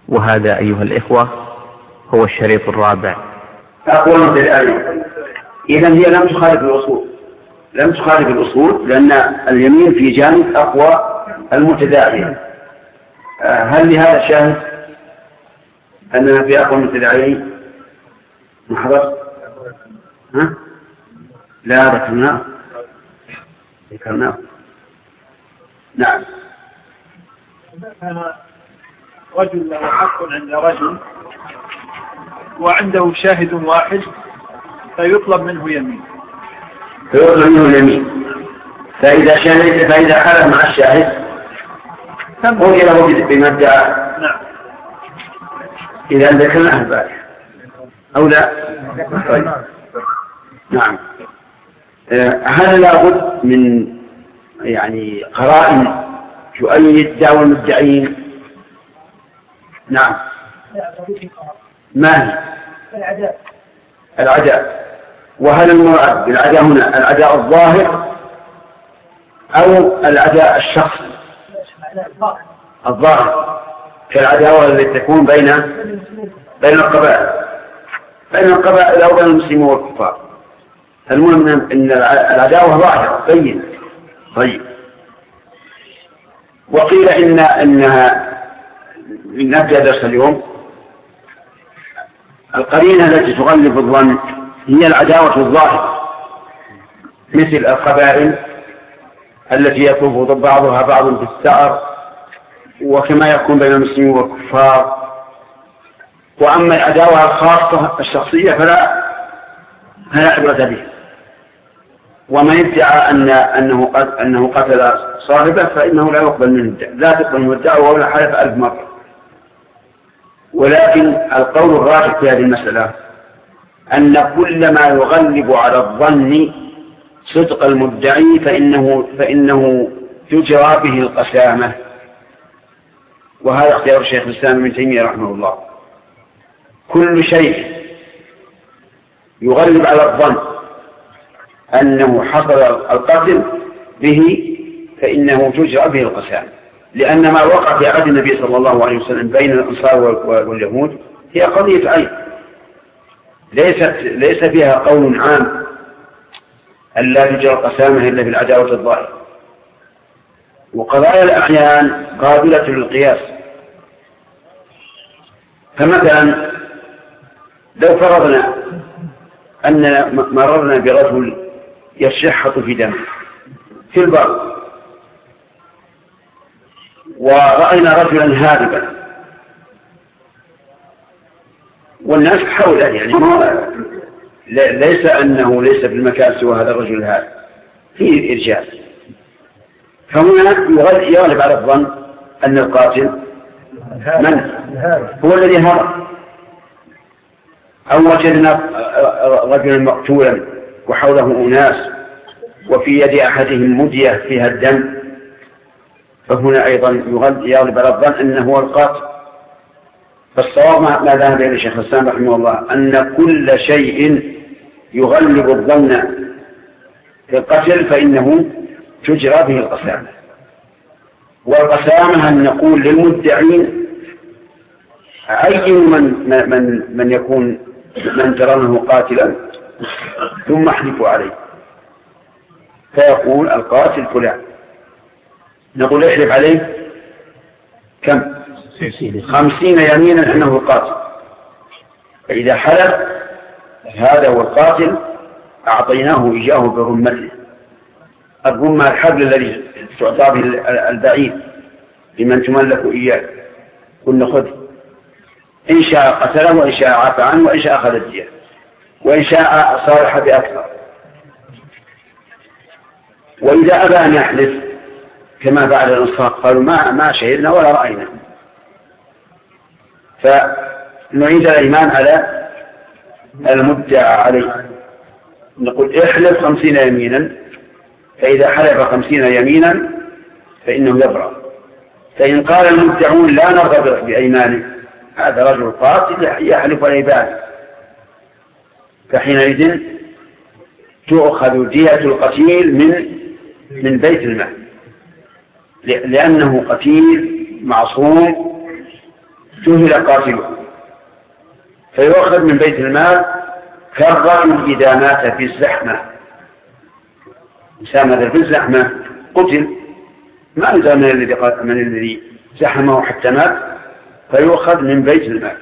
وهذا أيها الإخوة هو الشريط الرابع. أقوى من الآية. إذن هي لم تخالف الأصول لأن اليمين في جانب أقوى المتداعيين. هل لهذا شاهد أننا في أقوى المتداعيين محضر؟ لا ذكرناه. نعم. رجل له حق عند رجل وعنده شاهد واحد فيطلب منه يمين. فإذا حلف مع الشاهد قضي له بما ادعى. نعم. إذا ذكرناه البارح أو لا؟ طيب. نعم. هل لابد من قرائن تؤيد دعوى المدعين؟ نعم. ما هي؟ العداء. وهل المراد بالعداء هنا العداء الظاهر أو العداء الشخصي؟ الظاهر كالعداوة التي تكون بين القبائل أو بين المسلمين والكفار. المهم أن العداوة ظاهرة بينة. طيب. وقيل إنها نبدأ درس اليوم. القرينة التي تغلب الظن هي العداوة الظاهرة مثل القبائل التي يطوف بعضها بعض بالثأر وكما يكون بين المسلمين والكفار. وأما العداوة الخاصة الشخصية فلا عبرة بها. ومن ادعى أنه قتل صاحبه فإنه لا يقبل منه الدعوة ولا حلف 1000 مرة. ولكن القول الراجح في هذه المسألة أن كل ما يغلب على الظن صدق المدعي فإنه تجرى به القسامة. وهذا اختيار الشيخ الإسلام ابن تيمية رحمه الله. كل شيء يغلب على الظن أنه حصل القتل به فإنه تجرى به القسامة، لأن ما وقع في عهد النبي صلى الله عليه وسلم بين الأنصار واليهود هي قضية عين ليس فيها قول عام أن لا تجرى القسامة إلا بالعداوة الظاهرة. وقضايا الأعيان قابلة للقياس. فمثلا لو فرضنا أننا مررنا برجل يشحط في دمه في البر ورأينا رجلا هاربا والناس حوله ليس أنه ليس في المكان سوى هذا الرجل الهارب فيه إرجاء. فهنا يغلب على الظن أن القاتل من هو الذي هرب. أو وجدنا رجلا مقتولا وحوله أناس وفي يد أحدهم مدية فيها الدم فهنا أيضا يغلب على الظن أنه هو القاتل. فالصواب ما ذهب إليه الشيخ الإسلام رحمه الله أن كل شيء يغلب الظن في القتل فإنه تجرى به القسامة. والقسامة أن نقول للمدعين أي من يكون من ترونه قاتلا ثم احلفوا عليه فيقول القاتل فلان، نقول احلف عليه كم 50 يمينا أنه القاتل. فإذا حلف هذا هو القاتل أعطيناه إياه برمته. الرمة الحبل الذي تعطى به البعيد لمن تملك إياه. قلنا خذ إن شاء قتله وإن شاء عفى عنه وإن شاء أخذ الدية وإن شاء صالح بأكثر. وإذا أبى أن يحلف كما فعل الأنصار قالوا ما شهدنا ولا رأينا فنعيد الإيمان على المدعى عليه. نقول احلف 50 يمينا فإذا حلف 50 يمينا فإنه يبرأ. فإن قال المدعون لا نرغب بأيمانه هذا رجل قاتل يحلف العباد فحينئذ تؤخذ دية القتيل من بيت المال لأنه قتيل معصوم جهل قاتله فيؤخذ من بيت المال كالرجل إذا مات في الزحمة. إنسان مات في الزحمة قتل، ما نزال من الذي زحمه حتى مات، فيؤخذ من بيت المال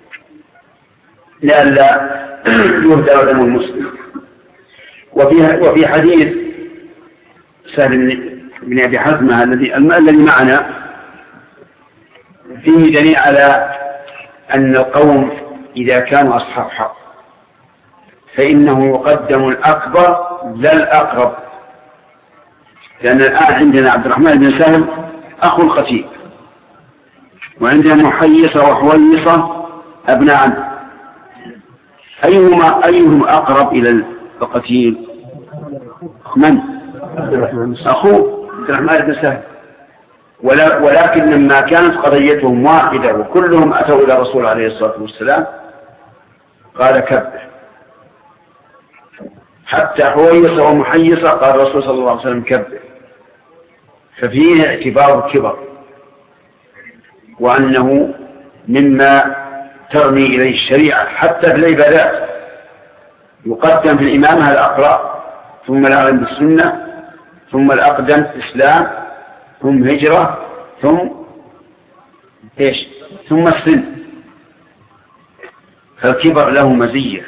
لئلا يهدر دم المسلم. وفي حديث سهل بن أبي حزمة الذي معنا فيه دليل على أن القوم إذا كانوا أصحاب حق فإنه يقدم الأكبر لا الأقرب، لأن الآن عندنا عبد الرحمن بن سهل أخو القتيل، وعندنا محيصة وحويصة أبناء عنه، أيهم أقرب إلى القتيل؟ من؟ أخوه عبد الرحمن بن سهل. ولكن لما كانت قضيتهم واحدة وكلهم أتوا إلى الرسول عليه الصلاة والسلام قال كبر، حتى حويصة ومحيصة قال الرسول صلى الله عليه وسلم كبر، ففيه اعتبار الكبر وأنه مما ترمي إليه الشريعة. حتى في العبادات يقدم في الإمامة الأقرأ، ثم الأعلم بالسنة، ثم الأقدم في الإسلام، ثم هجرة، ثم السن. فالكبر له مزية،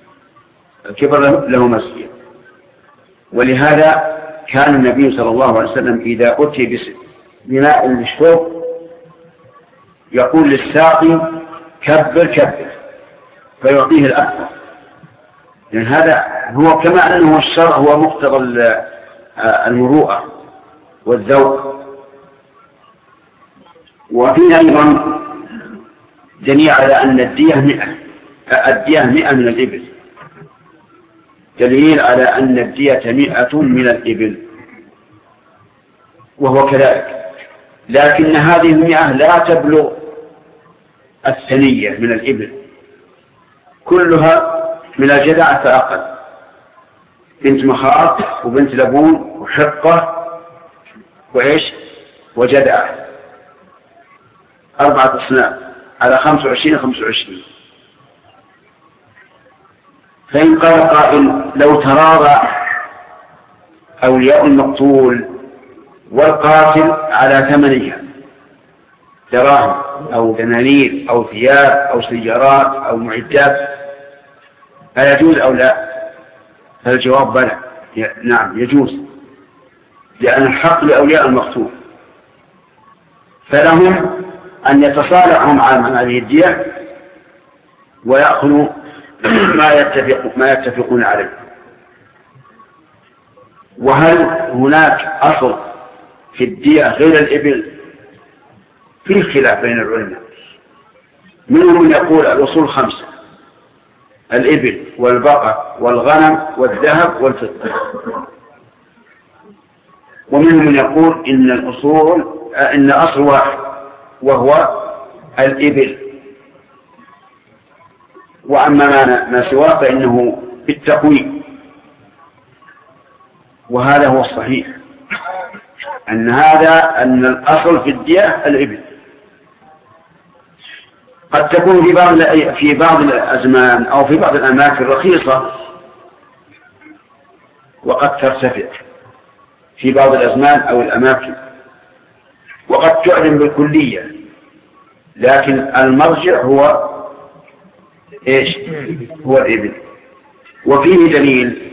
ولهذا كان النبي صلى الله عليه وسلم إذا أتي بماء للشرب يقول للساقي كبر كبر فيعطيه الأكبر، لأن هذا هو كما أنه الشرع هو مقتضى المروءة والذوق. وفيه أيضا دليل على أن الدية 100 من الإبل، دليل على أن الدية 100 من الإبل، وهو كذلك، لكن هذه 100 لا تبلغ الثنية من الإبل، كلها من الجدعة فأقل، بنت مخاض وبنت لبون وحقة وجدعة، 4 أصناف على 25. فإن قال قائل لو تراضى أولياء المقتول والقاتل على ثمنها دراهم أو دنانير أو ثياب أو سيارات أو معدات أيجوز أو لا؟ فالجواب بلى، نعم يجوز، لأن الحق لأولياء المقتول، فلهم أن يتصالحوا مع هذه الدية ويأخذوا ما يتفقون عليه. وهل هناك أصل في الدية غير الإبل؟ فيه خلاف بين العلماء، منهم من يقول الأصول 5: الإبل والبقر والغنم والذهب والفضة، ومنهم من يقول إن أصل واحد وهو الإبل، وأما ما سواه فإنه بالتقويم. وهذا هو الصحيح، أن الأصل في الدية الإبل. قد تكون في بعض الأزمان أو في بعض الأماكن رخيصة، وقد ترتفع في بعض الأزمان أو الأماكن، وقد تعلم بالكلية، لكن المرجع هو الإبل. وفيه دليل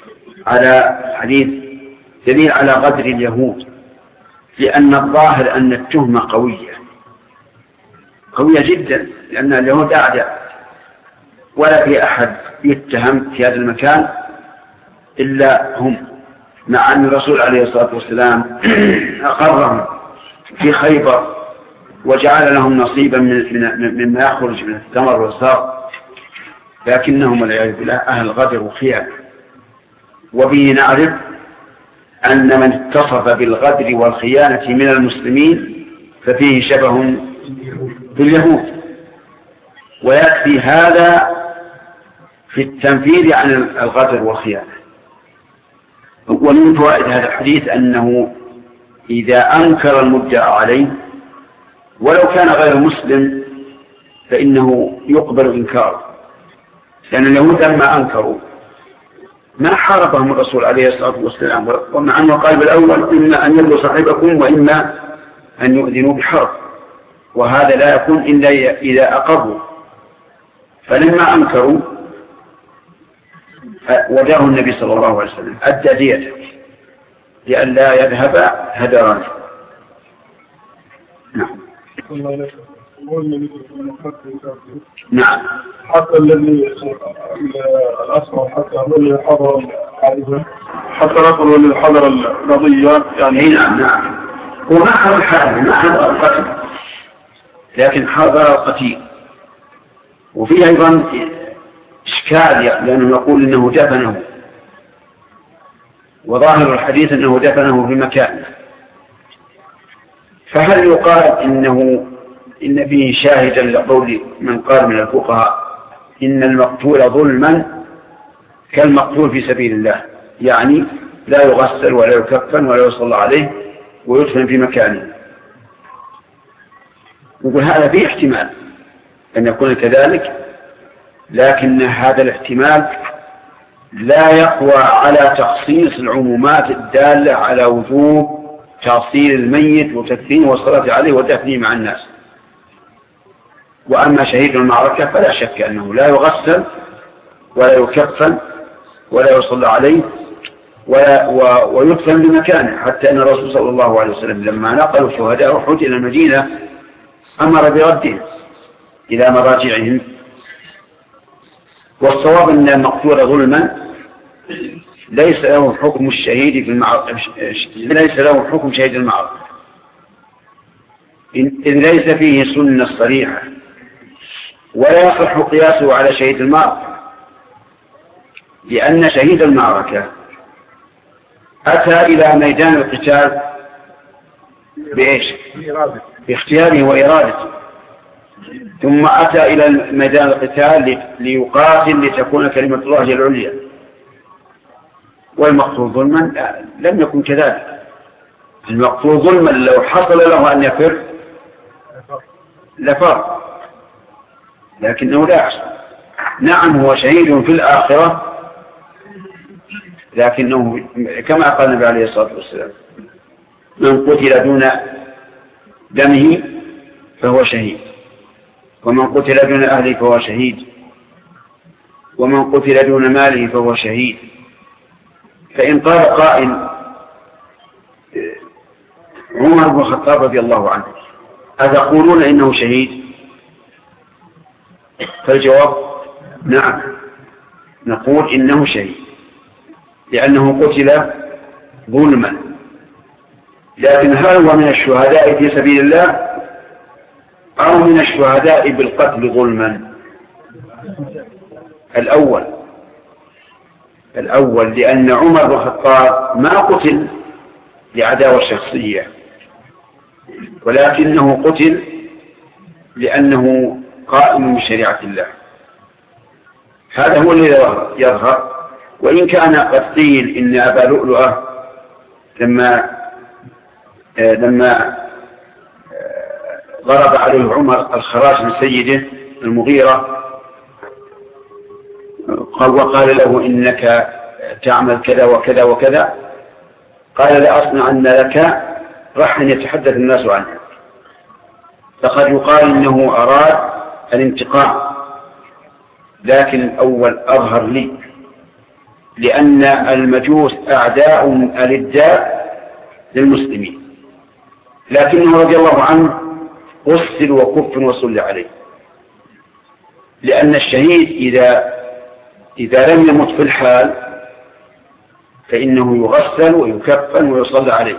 على غدر اليهود، لأن الظاهر أن التهمة قوية جدا، لأن اليهود أعداء ولا في أحد يتهم في هذا المكان إلا هم، مع أن الرسول عليه الصلاة والسلام أقرهم في خيبر وجعل لهم نصيبا مما يخرج من الثمر والزرع، لكنهم والعياذ بالله أهل غدر وخيانة. وبه نعرف أن من اتصف بالغدر والخيانة من المسلمين ففيه شبه باليهود، ويكفي هذا في التنفيذ عن الغدر والخيانة. ومن فوائد هذا الحديث أنه إذا أنكر المدعى عليه ولو كان غير مسلم فإنه يقبل إنكاره، لأن اليهود لما أنكروا ما حاربهم الرسول عليه الصلاة والسلام، ومع أنه قال بالأول إما أن يلوا صاحبكم وإما أن يؤذنوا بحرب، وهذا لا يكون إلا إذا أقروا. فلما أنكروا وداه النبي صلى الله عليه وسلم أدى ديته لئلا يذهب هدرا. نعم. نعم. حتى الذي الأسمر حتى الذي حضر الحادثة حتى نقل الذي حضر القضية يعني. نعم. هو ما حضر الحادثة، ما حضر القتل، لكن حضر القتيل. وفيه أيضا إشكال، لأنه يقول إنه دفنه، وظاهر الحديث أنه دفنه في مكان، فهل يقال إن فيه شاهدا لقول من قال من الفقهاء إن المقتول ظلما كالمقتول في سبيل الله، يعني لا يغسل ولا يكفن ولا يصلى عليه ويدفن في مكانه؟ نقول هذا فيه احتمال أن يكون كذلك، لكن هذا الاحتمال لا يقوى على تخصيص العمومات الدالة على وجوب تغسيل الميت وتكفينه والصلاة عليه ودفنه مع الناس. وأما شهيد المعركة فلا شك أنه لا يغسل ولا يكفن ولا يصلى عليه ويدفن بمكانه، حتى أن الرسول صلى الله عليه وسلم لما نقلوا شهداء أحد إلى المدينة أمر بردهم إلى مراجعهم. والصواب أن المقتول ظلما ليس له حكم الشهيد في المعركة، ليس له حكم شهيد المعركة، إذ ليس فيه سنة صريحة، ولا يصح قياسه على شهيد المعركة، لأن شهيد المعركة أتى إلى ميدان القتال بإيش؟ باختياره وإرادته، ثم أتى إلى ميدان القتال ليقاتل لتكون كلمة الله هي العليا. والمقتول ظلما لم يكن كذلك. المقتول ظلما لو حصل له أن يفر لفر، لكنه لا يحصل. نعم هو شهيد في الآخرة، لكنه كما قال النبي عليه الصلاة والسلام من قتل دون دمه فهو شهيد، ومن قتل دون أهله فهو شهيد، ومن قتل دون ماله فهو شهيد. فإن قال قائل عمر بن الخطاب رضي الله عنه أتقولون إنه شهيد؟ فالجواب نعم، نقول إنه شهيد لأنه قتل ظلما. لكن هل هو من الشهداء في سبيل الله أو من الشهداء بالقتل ظلما؟ الأول، لأن عمر بن الخطاب ما قتل لعداوة شخصية، ولكنه قتل لأنه قائم بشريعة الله. هذا هو الذي يظهر. وإن كان قد قيل إن أبا لؤلؤة لما ضرب عليه عمر الخراج من سيده المغيرة وقال له إنك تعمل كذا وكذا وكذا، قال لأصنعن لك رحا يتحدث الناس عنه. فقد يقال إنه أراد الانتقام، لكن الأول أظهر لي، لأن المجوس أعداء ألداء للمسلمين، لكنه رضي الله عنه غسل وكفن وصلى عليه، لأن الشهيد إذا لم يمت في الحال فإنه يغسل ويكفن ويصلى عليه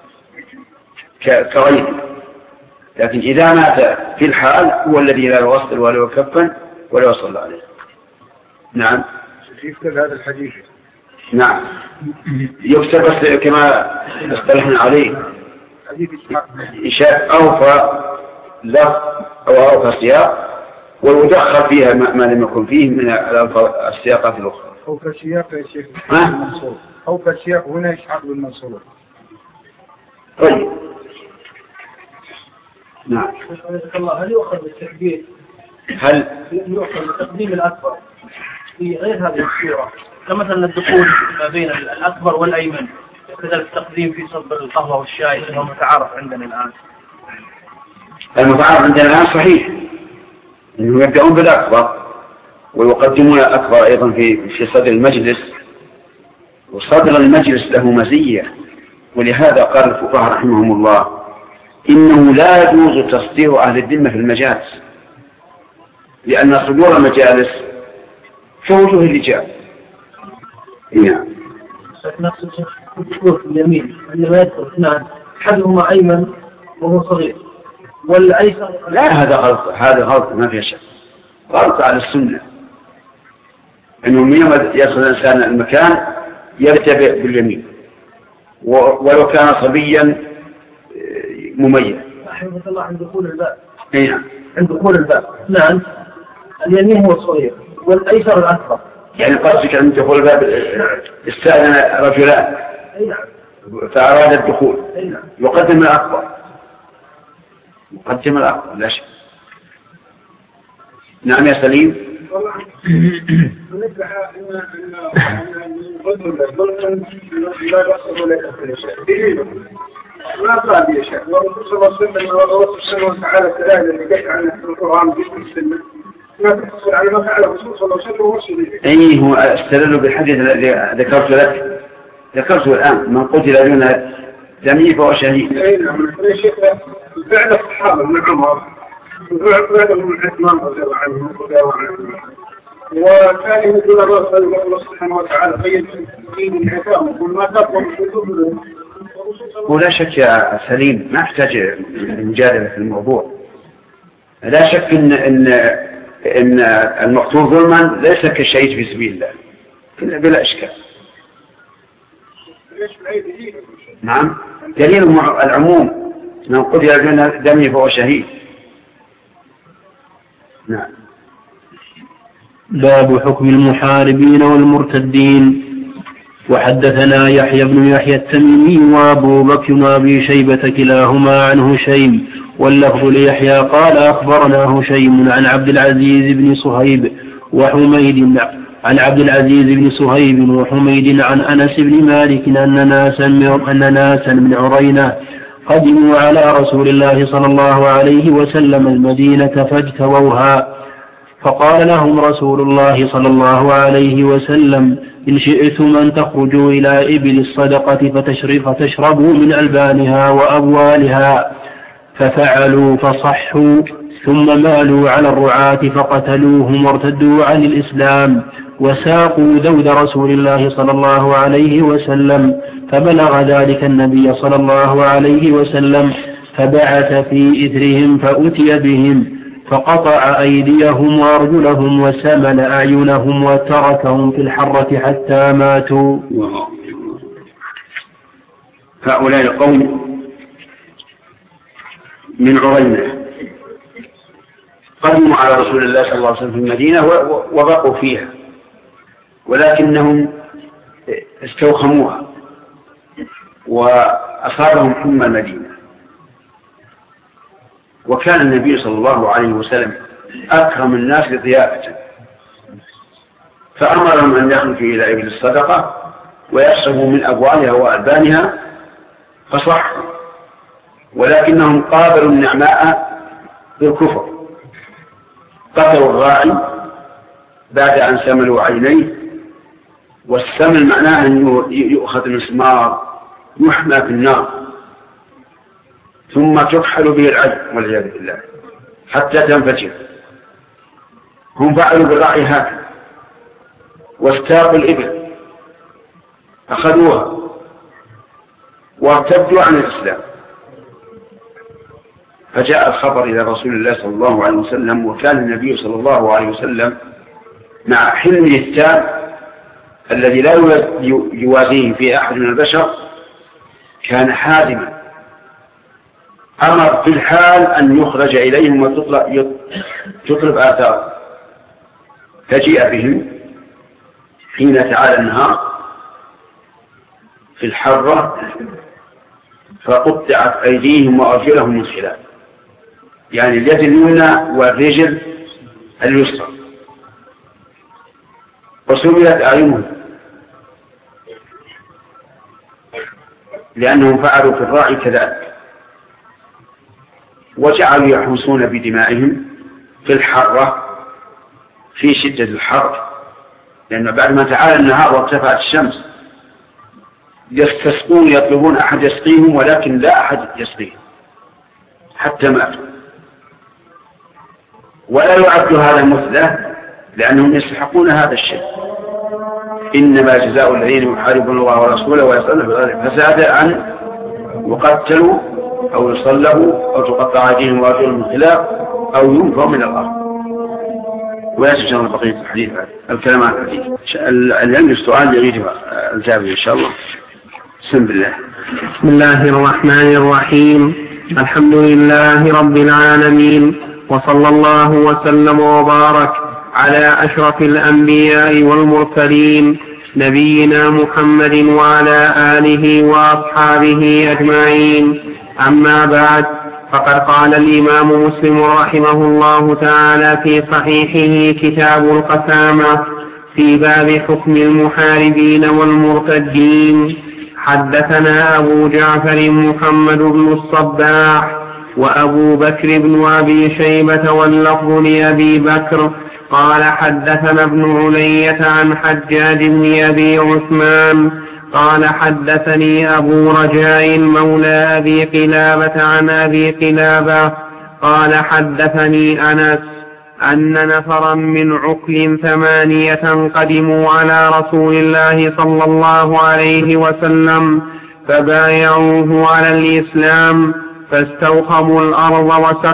كغيره، لكن إذا مات في الحال هو الذي لا يغسل ولا يكفن ولا يصلى عليه. نعم يكتب هذا الحديث. نعم يكتب كما اصطلحنا عليه إشاء أوفى لفظ أو أوفى سياق، ويدخل فيها ما لم يكن فيه من السياقات الأخرى. أوفى سياق يا شيخ المنصور، أوفى سياق هنا يشحق بالمنصور. طيب نعم. هل يؤخذ بالتحديد هل يؤخذ تقديم الأكبر في غير هذه الصورة كمثلا الدخول ما بين الأكبر والأيمن، كذلك التقديم في صب القهوة والشاي اللي هو متعارف عندنا الآن؟ المتعارف عندنا الآن صحيح أنهم يبدأون بالأكبر ويقدمون الأكبر أيضا في صدر المجلس، وصدر المجلس له مزية، ولهذا قال الفقهاء رحمهم الله إنه لا يجوز تصدير أهل الذمة في المجالس، لأن صدور المجالس كوجه الرجال. نعم. نفس الشيء في اليمين عندما يدخل اثنان أحدهما أيمن وهو صغير والأيسر لا، هذا غلط ما فيها شك، غلط على السنة أنه يوم يدخل الإنسان المكان يبتدئ باليمين ولو كان صبيا مميز. رحمه الله عند دخول الباب. نعم. عند دخول الباب اثنان، اليمين هو الصغير والأيسر الأكبر. يعني قصدك عند دخول الباب استأذن رجلان فأراد الدخول يقدم الأكبر، لا شك. نعم يا سليم. بالنسبة لا يقصد ولا يقصد شيء ما طلع به شيء، والرسول صلى الله عليه وسلم الله سبحانه وتعالى الكلام اللي جاء عنه في القرآن باسم السنة ما تحصل على ما فعله الرسول صلى الله عليه وسلم ورسوله. أي هو استدل بالحديث الذي ذكرته الآن، من قتل دون دمه فهو شهيد. أي نعم. يا شيخ فعل الصحابة من عمر وفعل من عثمان رضي الله عنه وكان يقول الله سبحانه وتعالى بين في الحكام وما تقوم بالحدود. ولا شك يا سليم ما احتاج مجادلة في الموضوع. لا شك إن المقتول ظلما ليس كشهيد في سبيل الله بلا إشكال. نعم. دليل العموم من قتل دون دمه فهو شهيد. نعم. باب حكم المحاربين والمرتدين. وحدثنا يحيى بن يحيى التميمي وابو بكر وابي شيبة كلاهما عن هشيم، واللفظ ليحيى قال أخبرنا هشيم عن عبد العزيز بن صهيب وحميد عن عبد العزيز بن صهيب وحميد عن أنس بن مالك أن ناسا من عرينة قدموا على رسول الله صلى الله عليه وسلم المدينة فاجتووها، فقال لهم رسول الله صلى الله عليه وسلم إن شئتم أن تخرجوا إلى إبل الصدقة فتشربوا من ألبانها وأبوالها، ففعلوا فصحوا، ثم مالوا على الرعاة فقتلوهم وارتدوا عن الإسلام، وساقوا ذود رسول الله صلى الله عليه وسلم، فبلغ ذلك النبي صلى الله عليه وسلم، فبعث في إثرهم فأتي بهم فقطع أيديهم وأرجلهم وسمن أعينهم وتركهم في الحرة حتى ماتوا. هؤلاء القوم من عرينة قدموا على رسول الله صلى الله عليه وسلم في المدينة وبقوا فيها، ولكنهم استوخموها وأصابهم حمى المدينة، وكان النبي صلى الله عليه وسلم أكرم الناس ضيافة، فأمرهم أن يخرجوا إلى إبل الصدقة ويشربوا من أبوالها وألبانها فصحوا، ولكنهم قابلوا النعماء بالكفر، قتلوا الراعي بعد أن سملوا عينيه، والسمل معناه أن يؤخذ مسمار يحمى في النار ثم تكحل به العين والعياذ بالله حتى تنفجر. هم فعلوا بالراعي هكذا، واستاقوا الإبل أخذوها وارتدوا عن الإسلام، فجاء الخبر إلى رسول الله صلى الله عليه وسلم، وكان النبي صلى الله عليه وسلم مع حلمه التام الذي لا يوازيه في أحد من البشر كان حازما، أمر في الحال أن يخرج إليهم وتطلب آثار، فجيء بهم حين تعالى النهار في الحرة فقطعت أيديهم وأرجلهم من خلاف، يعني اليد اليمنى والرجل اليسرى، وسميت أعينهم لأنهم فعلوا في الراعي كذلك، وجعلوا يحوسون بدمائهم في الحرة في شدة الحر، لأن بعد ما تعالى النهار وارتفعت الشمس يستسقون يطلبون أحد يسقيهم، ولكن لا أحد يسقيهم حتى ماتوا. ولا يعد هذا مثلة لأنهم يستحقون هذا الشيء. إنما جزاء الذين يحاربون الله ورسوله ويسعون في الأرض فسادا أن يقتلوا أو يصلبوا أو تقطع أيديهم وأرجلهم من خلاف أو ينفوا من الأرض. ويأتي شرح بقية الحديث الكلام عن الحديث. العلم السؤال يريد الجواب إن شاء الله. بسم الله. بسم الله الرحمن الرحيم. الحمد لله رب العالمين، وصلى الله وسلم وبارك على أشرف الأنبياء والمرسلين نبينا محمد وعلى آله وأصحابه أجمعين. أما بعد، فقد قال الإمام مسلم رحمه الله تعالى في صحيحه كتاب القسامة في باب حكم المحاربين والمرتدين: حدثنا أبو جعفر محمد بن الصباح وأبو بكر بن أبي شيبة واللفظ لأبي بكر قال حدثنا ابن علية عن حجاج بن أبي عثمان قال حدثني أبو رجاء مولى أبي قلابة عن أبي قلابة قال حدثني أنس أن نفرا من عقل 8 قدموا على رسول الله صلى الله عليه وسلم فبايعوه على الإسلام فاستوخموا الأرض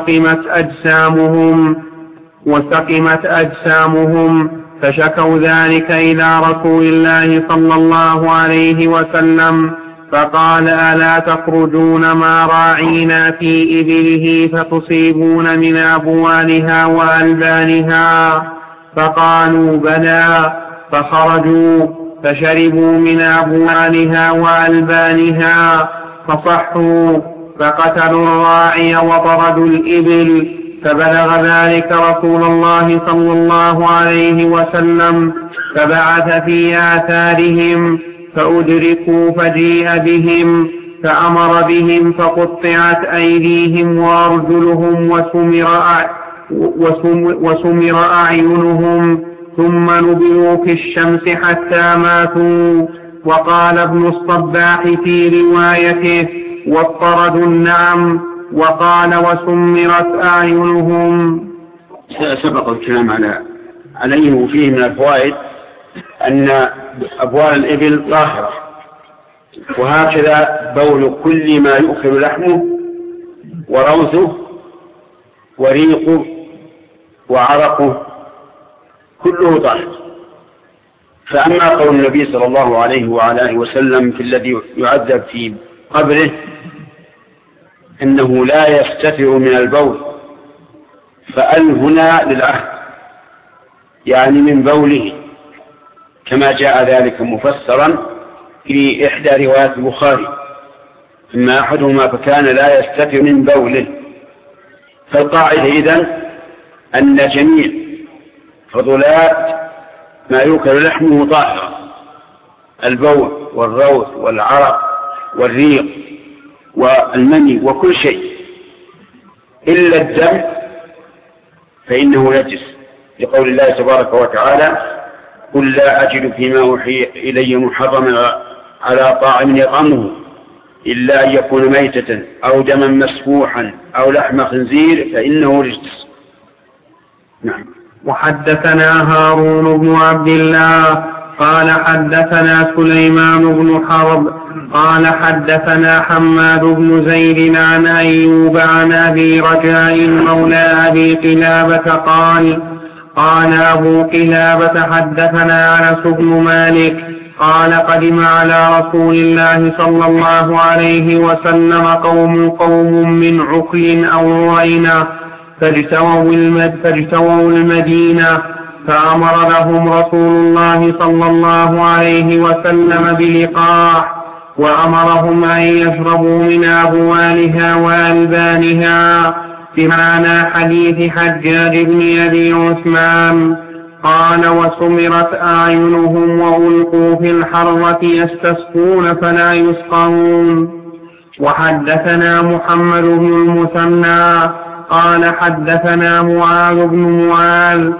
وسقمت أجسامهم فشكوا ذلك إلى رسول الله صلى الله عليه وسلم فقال: ألا تخرجون مع راعينا في إبله فتصيبون من أبوالها وألبانها؟ فقالوا: بلى. فخرجوا فشربوا من أبوالها وألبانها فصحوا، فقتلوا الراعي وطردوا الإبل. فبلغ ذلك رسول الله صلى الله عليه وسلم فبعث في آثارهم فأدركوا فجيء بهم فأمر بهم فقطعت أيديهم وأرجلهم وسمر أعينهم ثم نبذوا في الشمس حتى ماتوا. وقال ابن الصباح في روايته: واضطردوا النعم، وقال: وسمرت أعينهم. سبق الكلام عليه. وفيه من الفوائد أن أبوال الإبل ظاهرة، وهكذا بول كل ما يؤكل لحمه وروثه وريقه وعرقه كله ظاهر. فأما قول النبي صلى الله عليه وعلى آله وسلم في الذي يعذب في قبره إنه لا يستتر من البول، فأل هنا للعهد يعني من بوله، كما جاء ذلك مفسرا في إحدى روايات البخاري: أما أحدهما فكان لا يستتر من بوله. فالقاعدة إذن أن جميع فضلات ما يؤكل لحمه طاهرة: البول والروث والعرق والريق والمني وكل شيء، إلا الدم فإنه نجس، لقول الله تبارك وتعالى: قل لا أجد فيما أوحي إلي محرما على طاعم يطعمه إلا أن يكون ميتة أو دما مسفوحا أو لحم خنزير فإنه رجس. نعم. وحدثنا هارون بن عبد الله قال حدثنا سليمان بن حرب قال حدثنا حماد بن زيد عن أيوب عن أبي رجاء مولى أبي قلابة قال أبو قلابة حدثنا أنس بن مالك قال قدم على رسول الله صلى الله عليه وسلم قوم من عقل أو رعينة فاجتووا المدينة، فأمر لهم رسول الله صلى الله عليه وسلم بلقاح، وأمرهم أن يشربوا من أبوالها وألبانها، بمعنى حديث حجاج بن أبي عثمان قال وسمرت أعينهم وألقوا في الحرة يستسقون فلا يسقون. وحدثنا محمد بن المثنى قال حدثنا معاذ بن معاذ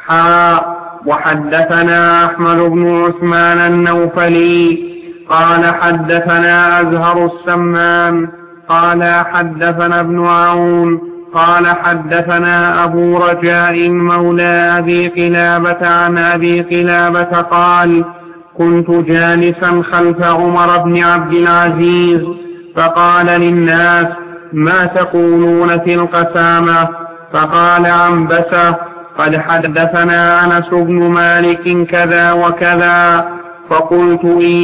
وحدثنا أحمد بن عثمان النوفلي قال حدثنا أزهر السمان قال حدثنا ابن عون قال حدثنا أبو رجاء مولى أبي قلابة عن أبي قلابة قال كنت جالسا خلف عمر بن عبد العزيز فقال للناس ما تقولون في القسامة؟ فقال عنبسة قد حدثنا أنس بن مالك كذا وكذا. فقلت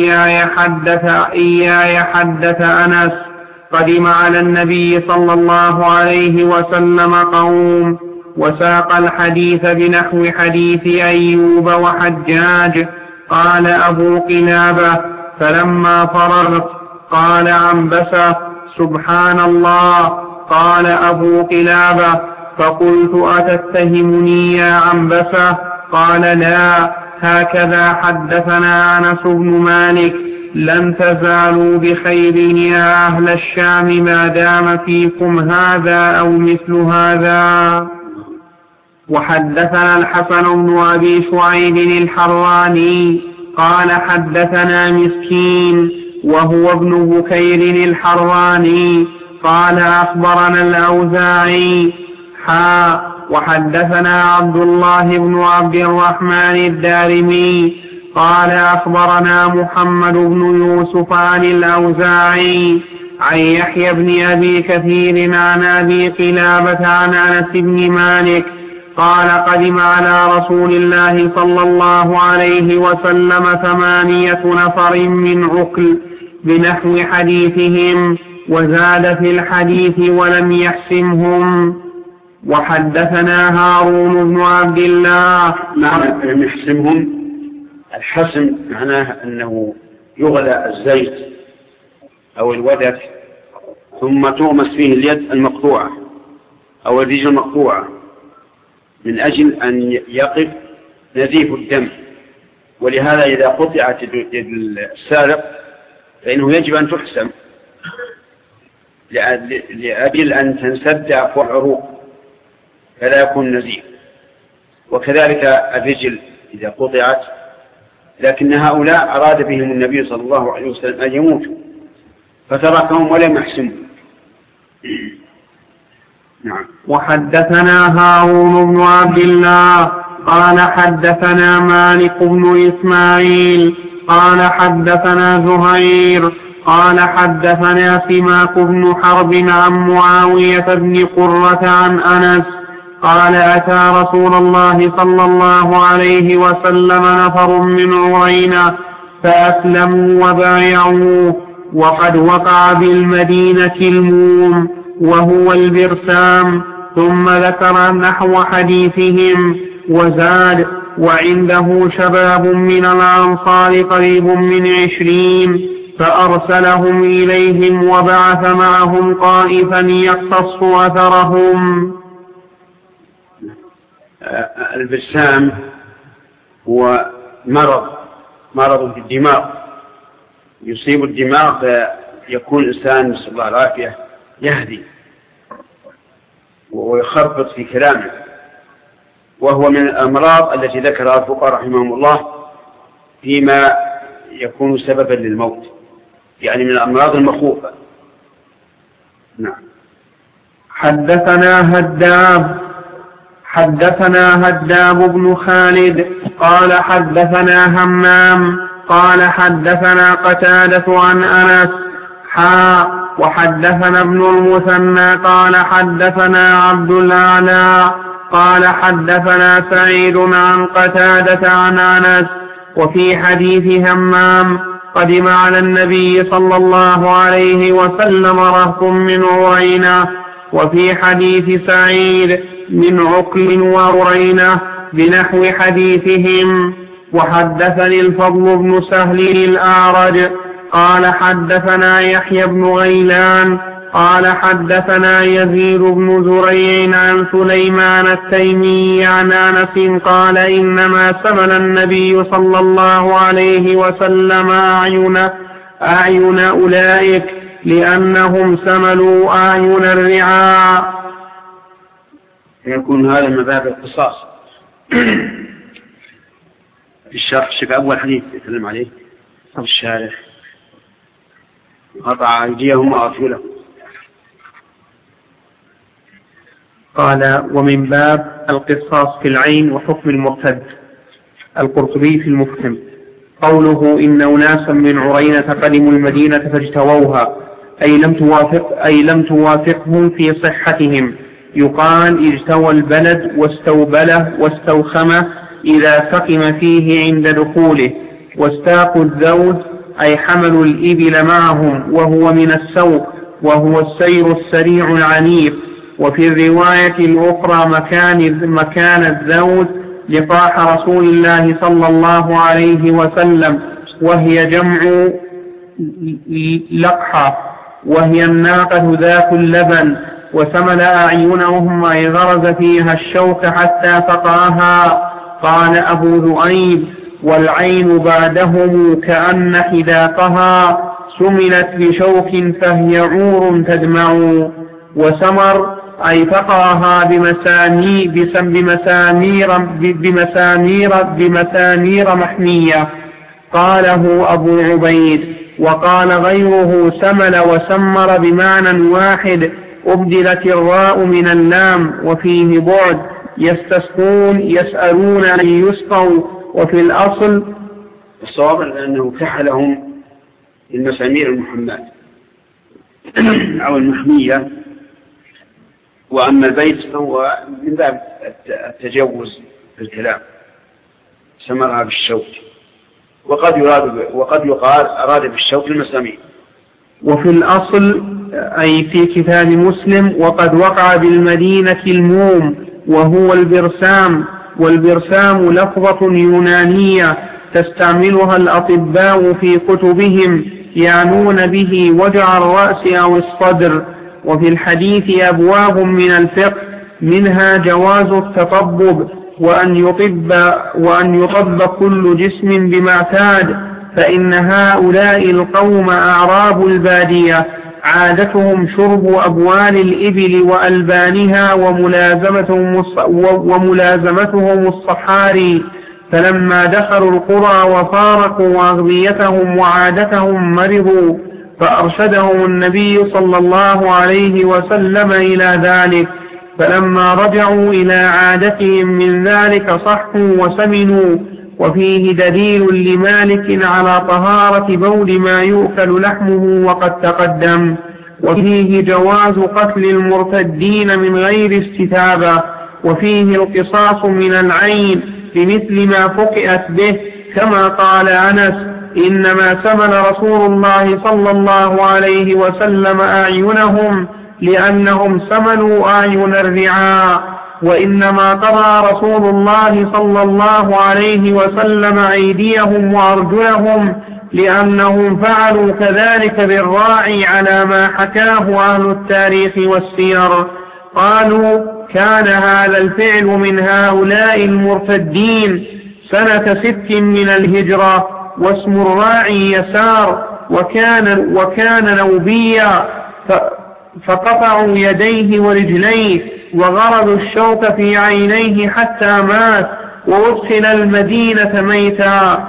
إياي حدث أنس. قدم على النبي صلى الله عليه وسلم قوم وساق الحديث بنحو حديث أيوب وحجاج. قال أبو قلابة فلما فرغت قال عنبسة سبحان الله. قال أبو قلابة فقلت أتتهمني يا عنبسة؟ قال لا، هكذا حدثنا أنس بن مالك لن تزالوا بخير يا أهل الشام ما دام فيكم هذا أو مثل هذا. وحدثنا الحسن بن أبي شعيب الحراني قال حدثنا مسكين وهو ابن بكير الحراني قال أخبرنا الأوزاعي وحدثنا عبد الله بن عبد الرحمن الدارمي قال أخبرنا محمد بن يوسف عن الأوزاعي عن يحيى بن أبي كثير عن أبي قلابة عن أنس بن مالك قال قدم على رسول الله صلى الله عليه وسلم 8 نفر من عقل بنحو حديثهم وزاد في الحديث ولم يحسمهم. وحدثنا هارون بن عبد الله. لم يحسمهم، الحسم معناه أنه يغلى الزيت أو الودك ثم تغمس فيه اليد المقطوعة أو الرجل المقطوعة من أجل أن يقف نزيف الدم. ولهذا إذا قطعت يد السارق فإنه يجب أن تحسم لأجل أن تنسد أفواه العروق فلا يكون نزيف. وكذلك الرجل إذا قطعت، لكن هؤلاء أراد بهم النبي صلى الله عليه وسلم أن يموتوا فتركهم ولم يحسموا. نعم. وحدثنا هارون بن عبد الله قال حدثنا مالك بن إسماعيل قال حدثنا زهير قال حدثنا سماك بن حرب عن معاوية بن قرة عن أنس قال أتى رسول الله صلى الله عليه وسلم نفر من عرينة فأسلموا وبايعوه وقد وقع بالمدينة الموم وهو البرسام. ثم ذكر نحو حديثهم وزاد وعنده شباب من الأنصار قريب من 20 فأرسلهم إليهم وبعث معهم طائفا يقتص أثرهم. البرسام هو مرض في الدماغ يصيب الدماغ فيكون الإنسان نسأل الله العافية يهدي ويخربط في كلامه، وهو من الأمراض التي ذكرها الفقهاء رحمهم الله فيما يكون سببا للموت، يعني من الأمراض المخوفة. نعم. حدثنا هداب بن خالد قال حدثنا همام قال حدثنا قتادة عن أنس وحدثنا ابن المثنى قال حدثنا عبد الأعلى قال حدثنا سعيد عن قتادة عن أنس. وفي حديث همام قدم على النبي صلى الله عليه وسلم رهط من عرينة. وفي حديث سعيد من عقل وعرينة بنحو حديثهم. وحدثني الفضل بن سهل الأعرج قال حدثنا يحيى بن غيلان قال حدثنا يزيد بن زريع عن سليمان التيمي عن أنس قال إنما سمن النبي صلى الله عليه وسلم أعين أولئك لأنهم سملوا أعين الرعاء. يكون هذا من باب القصاص. الشرح شوف أول حديث يتكلم عليه الشارح قطع أيديهم وأرجلهم. قال ومن باب القصاص في العين وحكم المرتد. القرطبي في المفهم قوله إن أناسا من عرينة قدموا المدينة فاجتووها أي لم توافقهم في صحتهم. يقال اجتوى البلد واستوبله واستوخمه إذا سقم فيه عند دخوله. واستاقوا الذود أي حملوا الإبل معهم وهو من السوق وهو السير السريع العنيف. وفي الرواية الأخرى مكان الذود لقاح رسول الله صلى الله عليه وسلم وهي جمع لقحة وهي الناقة ذات اللبن. وسمل أعينهم أي غرز فيها الشوك حتى فقاها. قال أبو ذؤيب والعين بعدهم كأن حداقها سملت بشوك فهي عور تدمع. وسمر أي فقاها بمسامير محمية. قاله أبو عبيد. وقال غيره سمل وسمر بمعنى واحد أبدلت الراء من اللام وفيه بعد. يستسقون يسألون أن يسقوا. وفي الأصل الصواب أنه كحلهم المسامير المحماة أو المحمية. وأما البيت فهو من باب التجوز في الكلام سمرها بالشوك. وقد يقال أراد بالشوك المسامير. وفي الأصل أي في كتاب مسلم وقد وقع بالمدينة الموم وهو البرسام. والبرسام لفظة يونانية تستعملها الأطباء في كتبهم يعنون به وجع الرأس أو الصدر. وفي الحديث أبواب من الفقه منها جواز التطبب وأن يطب كل جسم بما اعتاد. فإن هؤلاء القوم أعراب البادية عادتهم شرب أبوال الإبل وألبانها وملازمتهم الصحاري. فلما دخلوا القرى وفارقوا أغذيتهم وعادتهم مرضوا فأرشدهم النبي صلى الله عليه وسلم إلى ذلك. فلما رجعوا إلى عادتهم من ذلك صحوا وسمنوا. وفيه دليل لمالك على طهارة بول ما يؤكل لحمه وقد تقدم. وفيه جواز قتل المرتدين من غير استتابة. وفيه القصاص من العين بمثل ما فقئت به كما قال أنس إنما سمن رسول الله صلى الله عليه وسلم أعينهم لأنهم سمنوا أعين الرعاء. وإنما قضى رسول الله صلى الله عليه وسلم أيديهم وأرجلهم لأنهم فعلوا كذلك بالراعي على ما حكاه أهل التاريخ والسير. قالوا كان هذا الفعل من هؤلاء المرتدين سنة 6 من الهجرة. واسم الراعي يسار وكان نوبيا فقطعوا يديه ورجليه وغرضوا الشوك في عينيه حتى مات وأدخل المدينة ميتا.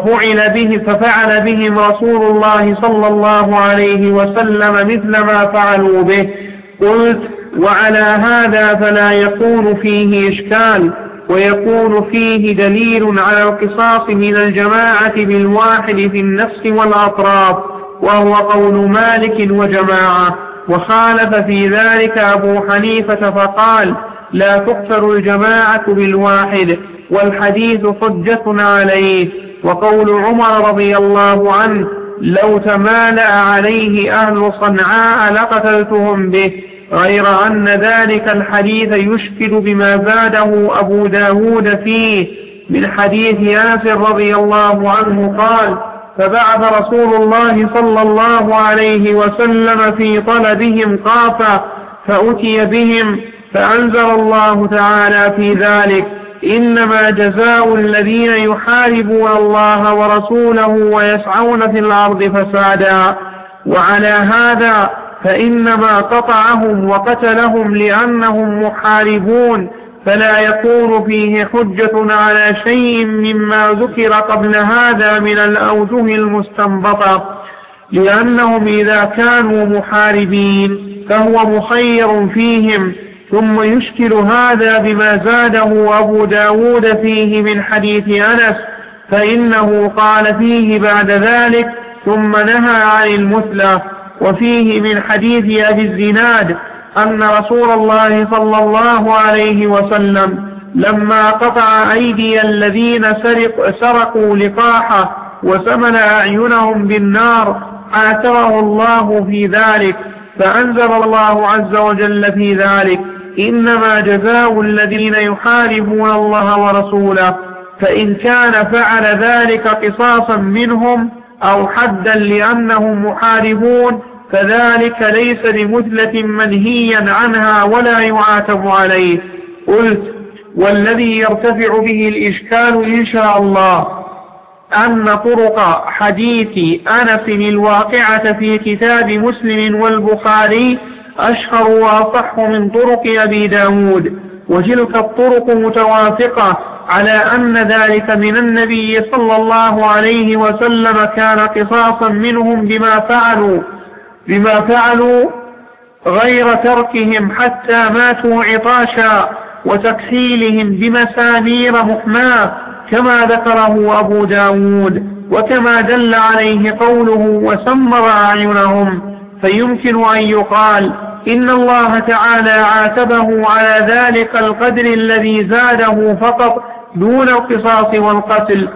ففعل بهم رسول الله صلى الله عليه وسلم مثل ما فعلوا به. قلت وعلى هذا فلا يكون فيه إشكال ويكون فيه دليل على القصاص من الجماعة بالواحد في النفس والأطراف وهو قول مالك وجماعة. وخالف في ذلك أبو حنيفة فقال لا تقتل الجماعة بالواحد والحديث حجة عليه. وقول عمر رضي الله عنه لو تمالأ عليه أهل صنعاء لقتلتهم به. غير أن ذلك الحديث يشكل بما زاده أبو داود فيه من حديث أنس رضي الله عنه قال فبعث رسول الله صلى الله عليه وسلم في طلبهم قافا فأتي بهم، فأنزل الله تعالى في ذلك: إنما جزاء الذين يحاربون الله ورسوله ويسعون في الأرض فسادا. وعلى هذا فإنما قطعهم وقتلهم لأنهم محاربون، فلا يكون فيه حجة على شيء مما ذكر قبل هذا من الأوجه المستنبطة، لأنهم إذا كانوا محاربين فهو مخير فيهم. ثم يشكل هذا بما زاده أبو داود فيه من حديث أنس، فإنه قال فيه بعد ذلك: ثم نهى عن المثلى. وفيه من حديث أبي الزناد أن رسول الله صلى الله عليه وسلم لما قطع أيدي الذين سرقوا لقاحه وسمن أعينهم بالنار عاتبه الله في ذلك، فأنزل الله عز وجل في ذلك: إنما جزاء الذين يحاربون الله ورسوله. فإن كان فعل ذلك قصاصا منهم أو حدا لأنهم محاربون فذلك ليس بمثلة منهيا عنها ولا يعاتب عليه. قلت: والذي يرتفع به الإشكال إن شاء الله أن طرق حديث أنس الواقعة في كتاب مسلم والبخاري أشهر وأصح من طرق أبي داود، وتلك الطرق متوافقة على أن ذلك من النبي صلى الله عليه وسلم كان قصاصا منهم بما فعلوا غير تركهم حتى ماتوا عطاشا وتكحيلهم بمسامير محماة كما ذكره أبو داود، وكما دل عليه قوله: وسمر أعينهم. فيمكن أن يقال إن الله تعالى عاتبه على ذلك القدر الذي زاده فقط دون القصاص والقتل.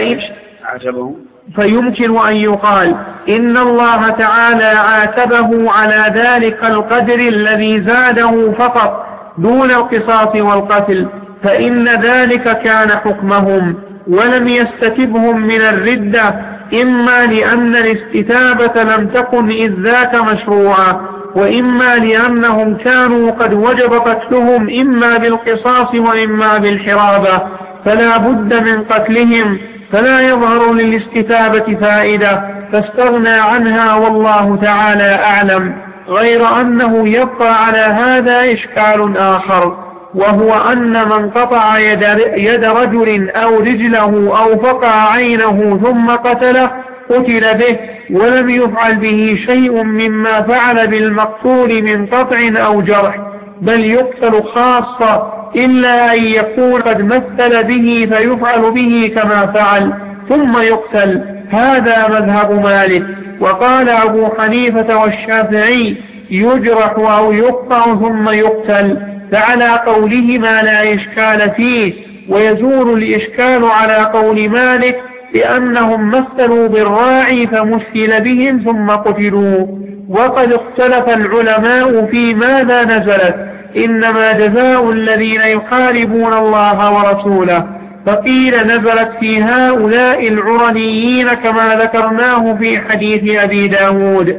فيمكن أن يقال إن الله تعالى عاتبه على ذلك القدر الذي زاده فقط دون القصاص والقتل، فإن ذلك كان حكمهم، ولم يستتبهم من الردة، إما لأن الاستتابة لم تكن إذ ذاك مشروعة، وإما لأنهم كانوا قد وجب قتلهم إما بالقصاص وإما بالحرابة، فلا بد من قتلهم، فلا يظهر للاستتابة فائدة فاستغنى عنها، والله تعالى أعلم. غير أنه يبقى على هذا إشكال آخر، وهو أن من قطع يد رجل أو رجله أو فقع عينه ثم قتله قتل به، ولم يفعل به شيء مما فعل بالمقتول من قطع أو جرح، بل يقتل خاصة، إلا أن يكون قد مثل به فيفعل به كما فعل ثم يقتل. هذا مذهب مالك. وقال أبو حنيفة والشافعي: يجرح أو يقطع ثم يقتل، فعلى قولهما لا إشكال فيه، ويزول الإشكال على قول مالك لأنهم مثلوا بالراعي فمثل بهم ثم قتلوا. وقد اختلف العلماء في ماذا نزلت: إنما جزاء الذين يحاربون الله ورسوله، فقيل نزلت في هؤلاء العرنيين كما ذكرناه في حديث أبي داود.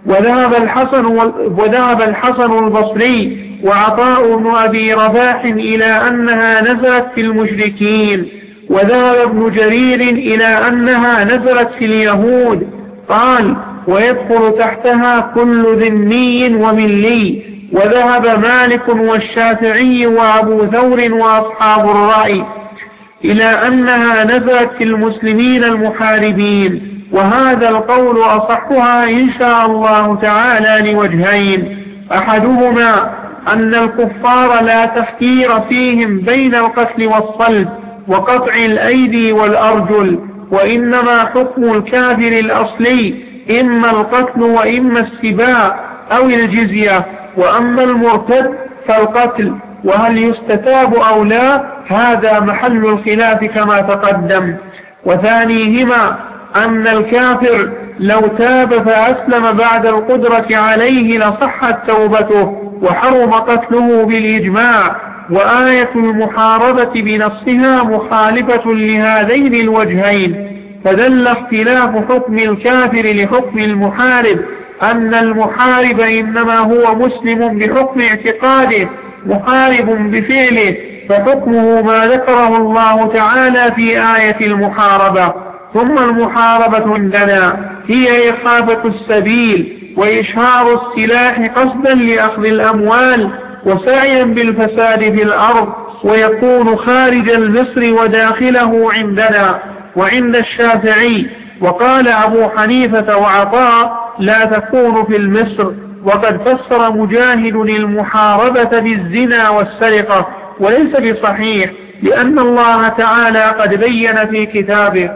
وذهب الحسن البصري وعطاء بن أبي رباح إلى أنها نزلت في المشركين، وذهب ابن جرير إلى أنها نزلت في اليهود. قال: ويدخل تحتها كل ذمي وملي. وذهب مالك والشافعي وأبو ثور وأصحاب الرأي إلى أنها نزلت في المسلمين المحاربين، وهذا القول أصحها إن شاء الله تعالى لوجهين: أحدهما أن الكفار لا تفكير فيهم بين القتل والصلب وقطع الأيدي والأرجل، وإنما حكم الكافر الأصلي إما القتل وإما السباع أو الجزية، وأما المرتد فالقتل، وهل يستتاب أو لا هذا محل الخلاف كما تقدم. وثانيهما أن الكافر لو تاب فأسلم بعد القدرة عليه لصحت توبته وحرم قتله بالإجماع، وآية المحاربة بنصها مخالفة لهذين الوجهين، فدل اختلاف حكم الكافر لحكم المحارب أن المحارب إنما هو مسلم بحكم اعتقاده محارب بفعله، فحكمه ما ذكره الله تعالى في آية المحاربة. ثم المحاربة عندنا هي إخافة السبيل وإشهار السلاح قصدا لأخذ الأموال وسعيا بالفساد في الأرض، ويكون خارج المصر وداخله عندنا وعند الشافعي. وقال أبو حنيفة وعطاء لا تكون في المصر. وقد فسر مجاهد المحاربة بالزنا والسرقة، وليس بصحيح، لأن الله تعالى قد بين في كتابه